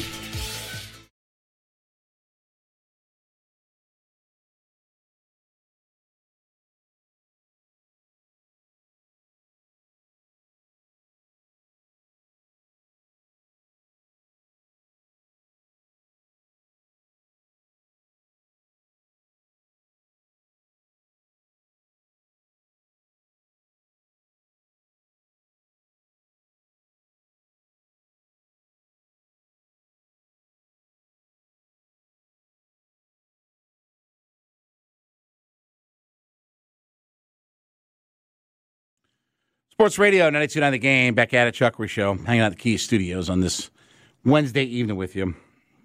F: Sports Radio 92.9 The Game, back at it, Chuckery Show, hanging out at the Key Studios on this Wednesday evening with you.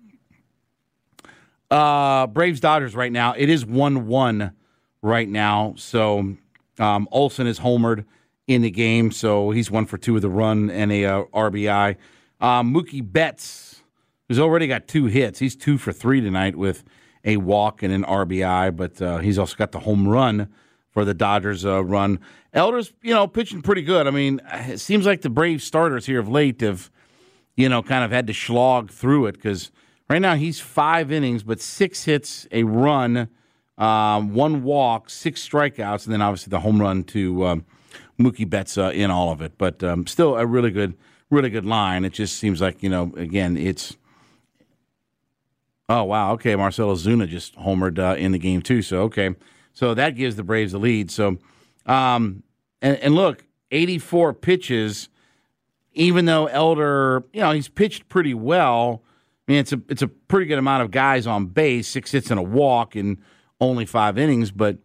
F: Braves-Dodgers right now. It is 1-1 right now, so Olsen is homered in the game, so he's 1 for 2 with a run and a RBI. Mookie Betts, who's already got 2 hits, he's 2 for 3 tonight with a walk and an RBI, but he's also got the home run for the Dodgers run. Elder's, pitching pretty good. I mean, it seems like the Braves starters here of late have, kind of had to slog through it because right now he's 5 innings, but 6 hits, a run, 1 walk, 6 strikeouts, and then obviously the home run to Mookie Betts in all of it. But still a really good line. It just seems like, again, it's – oh, wow, okay, Marcell Ozuna just homered in the game too, so okay. So that gives the Braves the lead. So, and look, 84 pitches, even though Elder, he's pitched pretty well. I mean, it's a pretty good amount of guys on base, 6 hits and a walk in only 5 innings. But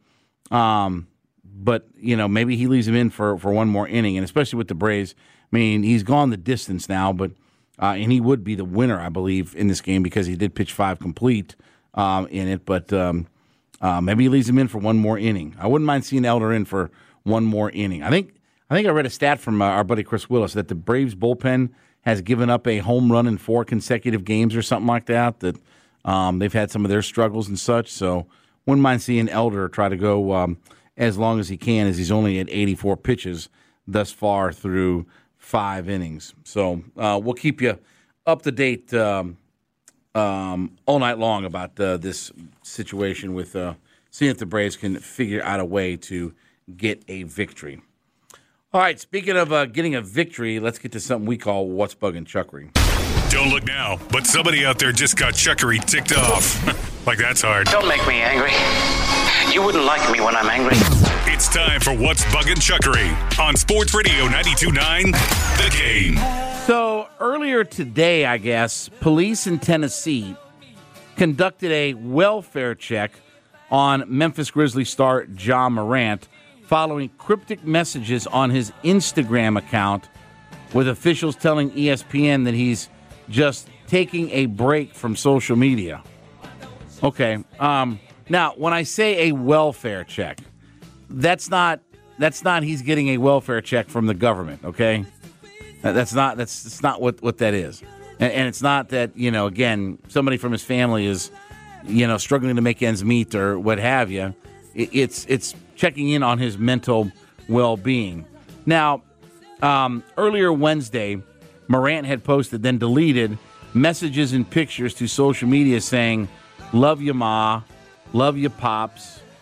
F: maybe he leaves him in for one more inning, and especially with the Braves. I mean, he's gone the distance now, but and he would be the winner, I believe, in this game because he did pitch 5 complete in it, but. Maybe he leaves him in for one more inning. I wouldn't mind seeing Elder in for one more inning. I think I read a stat from our buddy Chris Willis that the Braves bullpen has given up a home run in 4 consecutive games or something like that. That they've had some of their struggles and such. So wouldn't mind seeing Elder try to go as long as he can, as he's only at 84 pitches thus far through 5 innings. So we'll keep you up to date. All night long about this situation with seeing if the Braves can figure out a way to get a victory. All right, speaking of getting a victory, let's get to something we call What's Bugging Chuckery.
E: Don't look now, but somebody out there just got Chuckery ticked off. Like that's hard.
O: Don't make me angry. You wouldn't like me when I'm angry.
E: It's time for What's Bugging Chuckery on Sports Radio 92.9 The Game.
F: So earlier today, I guess, police in Tennessee conducted a welfare check on Memphis Grizzlies star Ja Morant following cryptic messages on his Instagram account with officials telling ESPN that he's just taking a break from social media. Okay. Now, when I say a welfare check, that's not he's getting a welfare check from the government, okay? That's not what that is. And it's not that, again, somebody from his family is, struggling to make ends meet or what have you. It's checking in on his mental well-being. Now, earlier Wednesday, Morant had posted, then deleted, messages and pictures to social media saying, "Love you, Ma. Love you, Pops.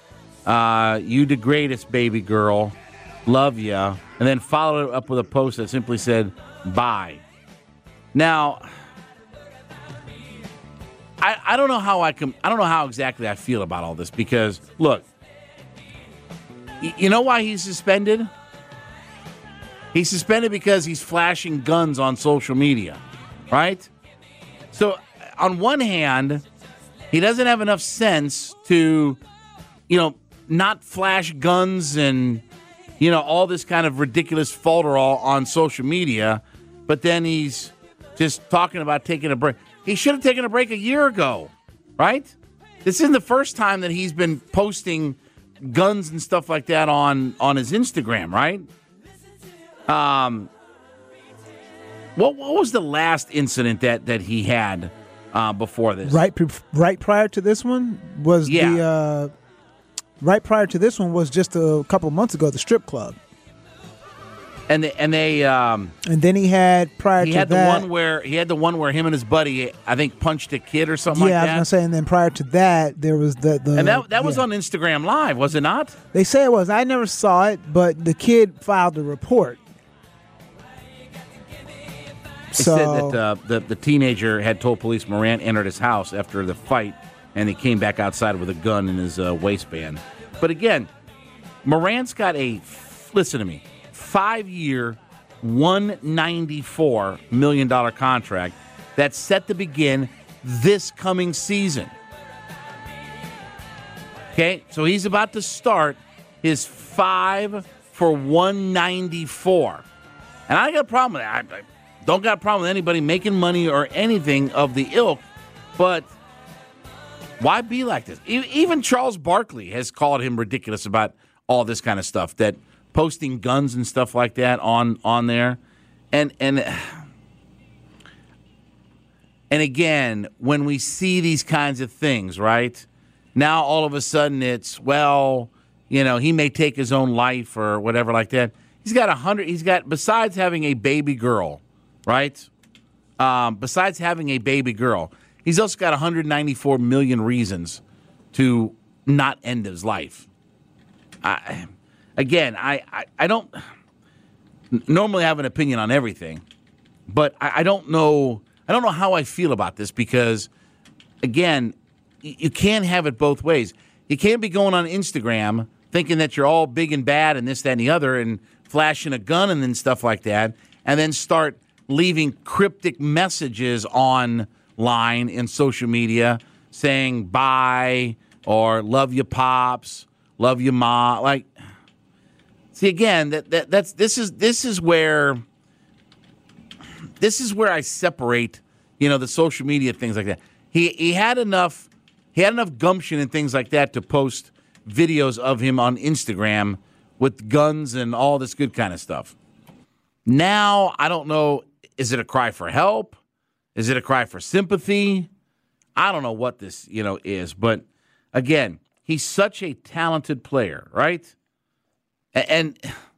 F: You the greatest, baby girl. Love ya. And then followed it up with a post that simply said, bye. Now, I don't know how I don't know how exactly I feel about all this because, look, you know why he's suspended? He's suspended because he's flashing guns on social media, right? So, on one hand, he doesn't have enough sense to, not flash guns and, all this kind of ridiculous falderall on social media, but then he's just talking about taking a break. He should have taken a break a year ago, right? This isn't the first time that he's been posting guns and stuff like that on his Instagram, right? What was the last incident that he had before this?
G: Right prior to this one was right prior to this one was just a couple of months ago at the strip club.
F: And
G: then he had
F: the one where him and his buddy, I think, punched a kid or something like that.
G: Yeah, I was gonna say. And then prior to that, there was the
F: and that was on Instagram Live, was it not?
G: They say it was. I never saw it, but the kid filed a report.
F: They said that the teenager had told police Morant entered his house after the fight, and he came back outside with a gun in his waistband. But again, Morant's got listen to me, 5-year, $194 million contract that's set to begin this coming season. Okay, so he's about to start his 5 for $194. And I got a problem with that. I don't got a problem with anybody making money or anything of the ilk, but why be like this? Even Charles Barkley has called him ridiculous about all this kind of stuff, that posting guns and stuff like that on there. And again, when we see these kinds of things, right, now all of a sudden it's, he may take his own life or whatever like that. He's got besides having a baby girl, right? Besides having a baby girl, he's also got 194 million reasons to not end his life. I don't normally have an opinion on everything, but I don't know how I feel about this because, again, you can't have it both ways. You can't be going on Instagram thinking that you're all big and bad and this, that, and the other and flashing a gun and then stuff like that, and then start leaving cryptic messages online in social media saying bye or love you pops, love you ma. Like, see, again, this is where I separate, the social media things like that. He had enough gumption and things like that to post videos of him on Instagram with guns and all this good kind of stuff. Now, I don't know, is it a cry for help? Is it a cry for sympathy? I don't know what this, is. But again, he's such a talented player, right? And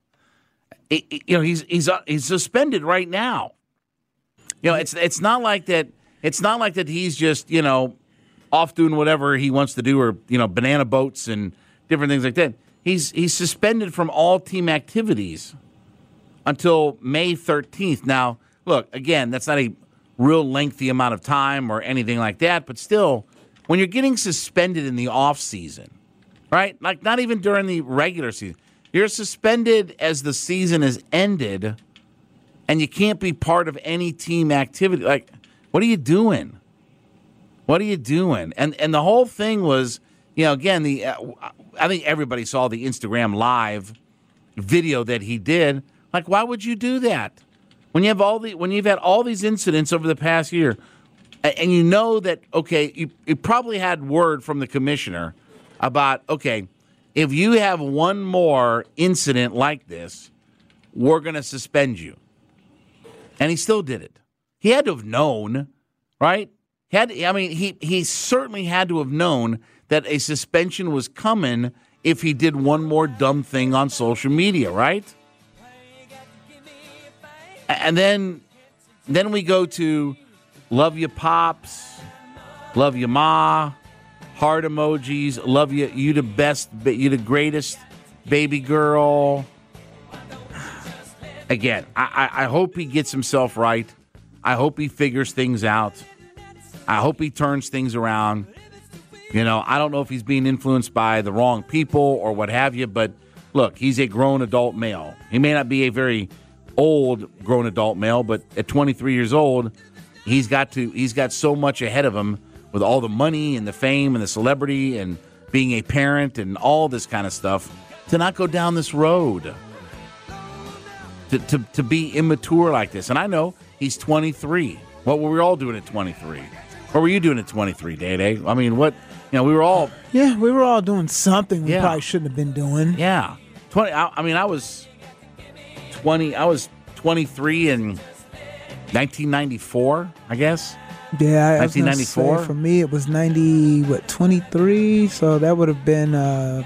F: he's suspended right now. It's not like that. It's not like that he's just off doing whatever he wants to do, or banana boats and different things like that. He's suspended from all team activities until May 13th. Now, look, again, that's not a real lengthy amount of time or anything like that, but still, when you're getting suspended in the off season, right? Like not even during the regular season. You're suspended as the season has ended, and you can't be part of any team activity. Like, what are you doing? What are you doing? And the whole thing was, again, I think everybody saw the Instagram Live video that he did. Like, why would you do that when you've had all these incidents over the past year, and you know that you probably had word from the commissioner about if you have one more incident like this, we're going to suspend you. And he still did it. He had to have known, right? He certainly had to have known that a suspension was coming if he did one more dumb thing on social media, right? And then we go to love you pops, love you ma, heart emojis, love you, you the best, you the greatest, baby girl. Again, I hope he gets himself right. I hope he figures things out. I hope he turns things around. I don't know if he's being influenced by the wrong people or what have you, but look, he's a grown adult male. He may not be a very old grown adult male, but at 23 years old, he's got so much ahead of him with all the money and the fame and the celebrity and being a parent and all this kind of stuff to not go down this road. To be immature like this. And I know he's 23. What were we all doing at 23? What were you doing at 23, Day-Day? I mean, we were all...
G: Yeah, we were all doing something we probably shouldn't have been doing.
F: Yeah. I was 20. I was 23 in 1994, I guess.
G: Yeah,
F: 1994.
G: For me, it was 23. So that would have been...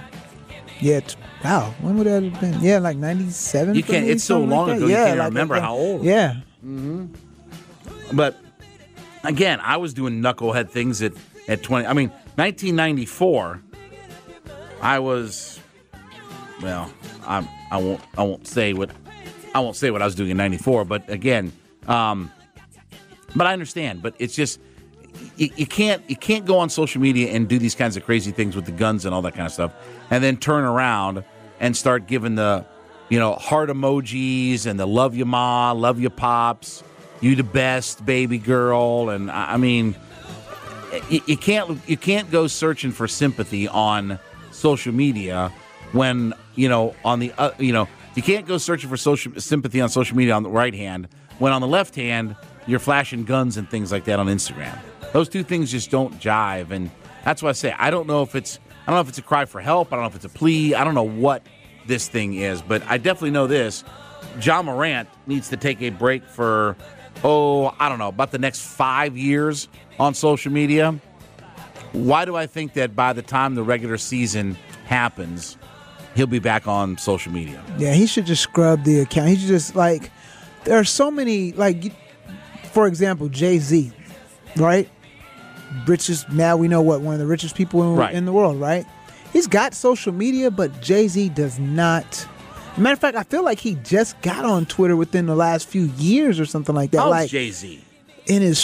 G: Wow, when would that have been? Yeah, like 97.
F: You can't. It's so long ago. You can't remember how old.
G: Yeah.
F: Mm-hmm. But again, I was doing knucklehead things at 20. I mean, 1994. I was. Well, I won't say what I was doing in 94. But again, but I understand. But it's just. You can't go on social media and do these kinds of crazy things with the guns and all that kind of stuff, and then turn around and start giving the, heart emojis and the love you ma, love you pops, you the best baby girl, and I mean, you can't go searching for sympathy on social media when you can't go searching for sympathy on social media on the right hand when on the left hand you're flashing guns and things like that on Instagram. Those two things just don't jive, and that's why I say I don't know if it's a cry for help. I don't know if it's a plea. I don't know what this thing is, but I definitely know this. Ja Morant needs to take a break for, I don't know, about the next 5 years on social media. Why do I think that by the time the regular season happens, he'll be back on social media?
G: Yeah, he should just scrub the account. He should just, there are so many, for example, Jay-Z, right? Richest, now we know one of the richest people in the world, right? He's got social media, but Jay-Z does not. Matter of fact, I feel like he just got on Twitter within the last few years or something like that.
F: How old is Jay-Z?
G: In his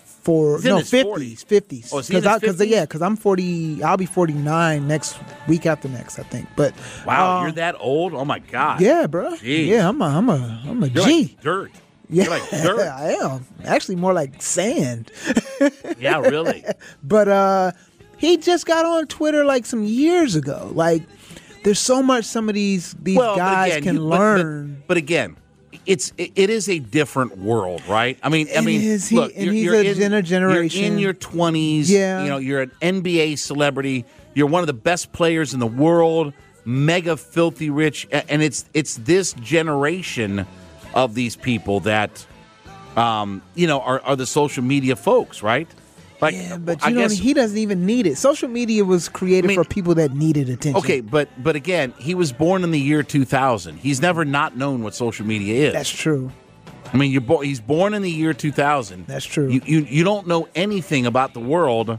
G: 50s.
F: Oh, is he in his 50s?
G: Yeah, because I'm 40. I'll be 49 next week after next, I think. But
F: wow, you're that old? Oh my God.
G: Yeah, bro.
F: Jeez.
G: Yeah, I'm a
F: you're
G: G.
F: Like dirt.
G: Yeah,
F: you're like dirt.
G: I am. Actually, more like sand.
F: Yeah, really.
G: But he just got on Twitter some years ago. There's so much some of these guys can learn.
F: But again, it is a different world, right? I mean, look,
G: you're in a generation.
F: You're in your 20s.
G: Yeah.
F: You're an NBA celebrity. You're one of the best players in the world. Mega filthy rich, and it's this generation of these people that, are the social media folks, right?
G: Yeah, but he doesn't even need it. Social media was created for people that needed attention.
F: Okay, but again, he was born in the year 2000. He's never not known what social media is.
G: That's true.
F: I mean, he's born in the year 2000.
G: That's true.
F: You don't know anything about the world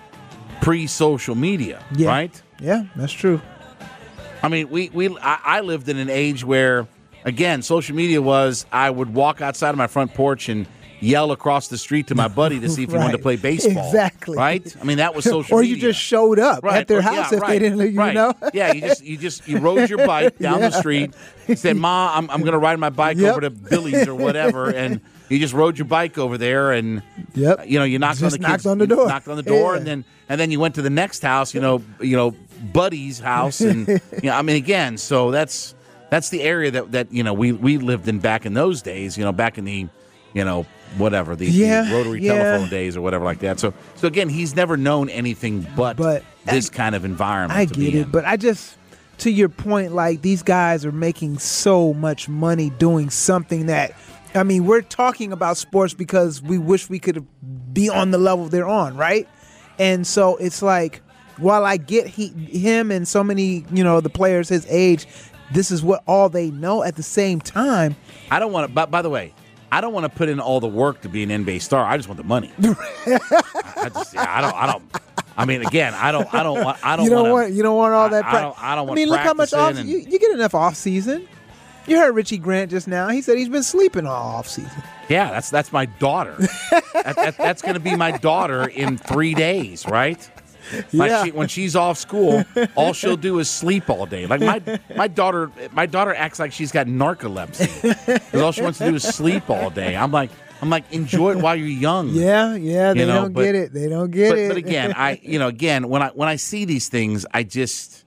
F: pre-social media, right?
G: Yeah, that's true.
F: I mean, I lived in an age where, again, social media was I would walk outside of my front porch and yell across the street to my buddy to see if he wanted to play baseball.
G: Exactly.
F: Right? I mean, that was social
G: or
F: media.
G: you just showed up at their house if they didn't,
F: Yeah, you rode your bike down the street, said, "Ma, I'm going to ride my bike over to Billy's or whatever," and you just rode your bike over there and you knocked on the door, and then you went to the next house, buddy's house, and again, so that's the area that we lived in back in those days, back in the whatever, the rotary telephone days or whatever like that. So again, he's never known anything but this kind of environment.
G: I get it, but I just, to your point, these guys are making so much money doing something that, we're talking about sports because we wish we could be on the level they're on, right? And so it's while I get him and so many, the players his age, this is what all they know. At the same time,
F: I don't want to. By the way, I don't want to put in all the work to be an NBA star. I just want the money. I I mean, again, I don't want.
G: You don't want all that.
F: I don't want.
G: I mean, look how much off you get enough off season. You heard Richie Grant just now. He said he's been sleeping all off season.
F: Yeah, that's my daughter. That's going to be my daughter in 3 days, right? Like when she's off school, all she'll do is sleep all day. Like my daughter acts like she's got narcolepsy because all she wants to do is sleep all day. I'm like, enjoy it while you're young.
G: Yeah, they don't get it. They don't get it.
F: But again, when I see these things, I just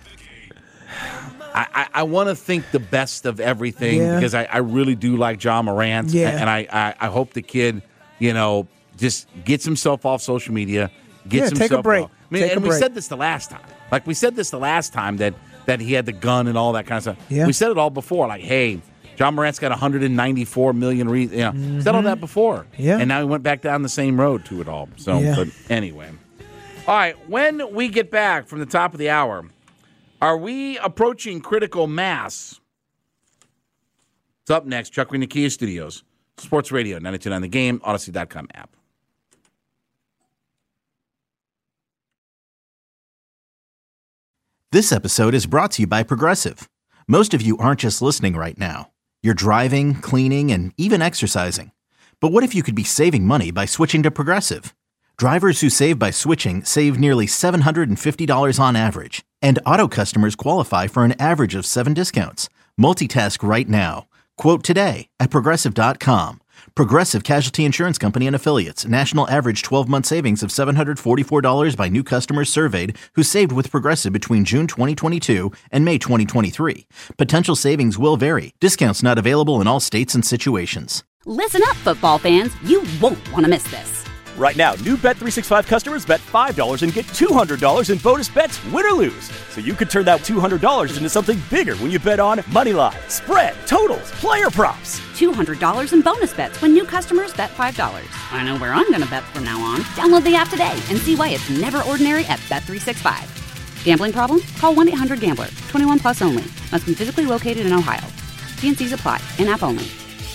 F: I want to think the best of everything because I really do like Ja Morant.
G: Yeah.
F: And I hope the kid, just gets himself off social media.
G: Take a break.
F: We said this the last time. Like we said this the last time that he had the gun and all that kind of stuff.
G: Yeah.
F: We said it all before. Like, hey, Ja Morant's got 194 million reasons. Said all that before.
G: Yeah.
F: And now he went back down the same road to it all. So, But anyway. All right. When we get back from the top of the hour, are we approaching critical mass? It's up next. Chuck Green, Kia Studios, Sports Radio 92.9 The Game, Odyssey.com app.
A: This episode is brought to you by Progressive. Most of you aren't just listening right now. You're driving, cleaning, and even exercising. But what if you could be saving money by switching to Progressive? Drivers who save by switching save nearly $750 on average. And auto customers qualify for an average of 7 discounts. Multitask right now. Quote today at Progressive.com. Progressive Casualty Insurance Company and Affiliates. National average 12-month savings of $744 by new customers surveyed who saved with Progressive between June 2022 and May 2023. Potential savings will vary. Discounts not available in all states and situations.
B: Listen up, football fans. You won't want to miss this.
C: Right now, new Bet365 customers bet $5 and get $200 in bonus bets, win or lose. So you could turn that $200 into something bigger when you bet on Moneyline, spread, totals, player props.
B: $200 in bonus bets when new customers bet $5. I know where I'm going to bet from now on. Download the app today and see why it's never ordinary at Bet365. Gambling problem? Call 1-800-GAMBLER. 21 plus only. Must be physically located in Ohio. T&Cs apply. In-app only.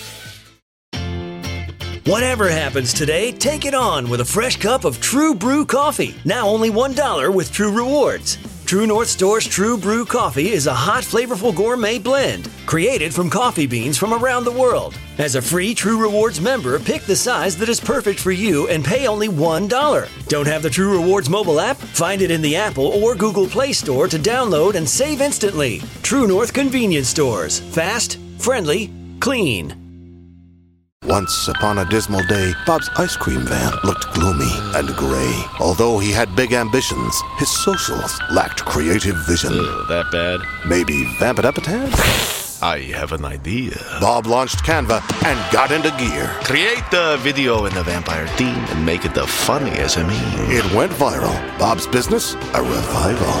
D: Whatever happens today, take it on with a fresh cup of True Brew coffee. Now only $1 with True Rewards. True North Store's True Brew coffee is a hot, flavorful gourmet blend created from coffee beans from around the world. As a free True Rewards member, pick the size that is perfect for you and pay only $1. Don't have the True Rewards mobile app? Find it in the Apple or Google Play Store to download and save instantly. True North Convenience Stores. Fast, friendly, clean.
P: Once upon a dismal day, Bob's ice cream van looked gloomy and gray. Although he had big ambitions, his socials lacked creative vision.
Q: That bad?
P: Maybe vamp it up a tad?
Q: I have an idea.
P: Bob launched Canva and got into gear.
Q: Create the video in the vampire theme and make it the funniest SME.
P: It went viral. Bob's business, a revival.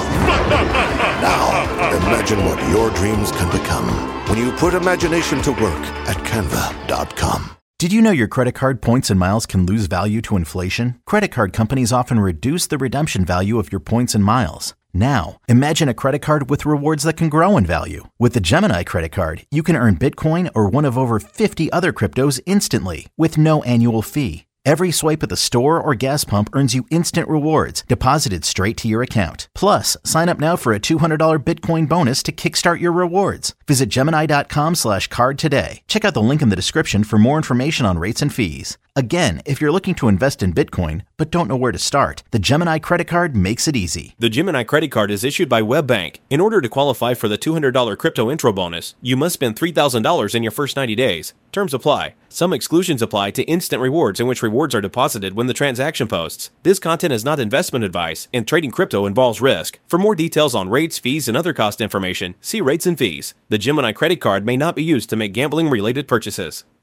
P: Now, imagine what your dreams can become when you put imagination to work at Canva.com.
A: Did you know your credit card points and miles can lose value to inflation? Credit card companies often reduce the redemption value of your points and miles. Now, imagine a credit card with rewards that can grow in value. With the Gemini credit card, you can earn Bitcoin or one of over 50 other cryptos instantly with no annual fee. Every swipe at the store or gas pump earns you instant rewards deposited straight to your account. Plus, sign up now for a $200 Bitcoin bonus to kickstart your rewards. Visit Gemini.com/card today. Check out the link in the description for more information on rates and fees. Again, if you're looking to invest in Bitcoin but don't know where to start, the Gemini credit card makes it easy.
R: The Gemini credit card is issued by WebBank. In order to qualify for the $200 crypto intro bonus, you must spend $3,000 in your first 90 days. Terms apply. Some exclusions apply to instant rewards in which rewards are deposited when the transaction posts. This content is not investment advice, and trading crypto involves risk. For more details on rates, fees, and other cost information, see rates and fees. The Gemini credit card may not be used to make gambling-related purchases.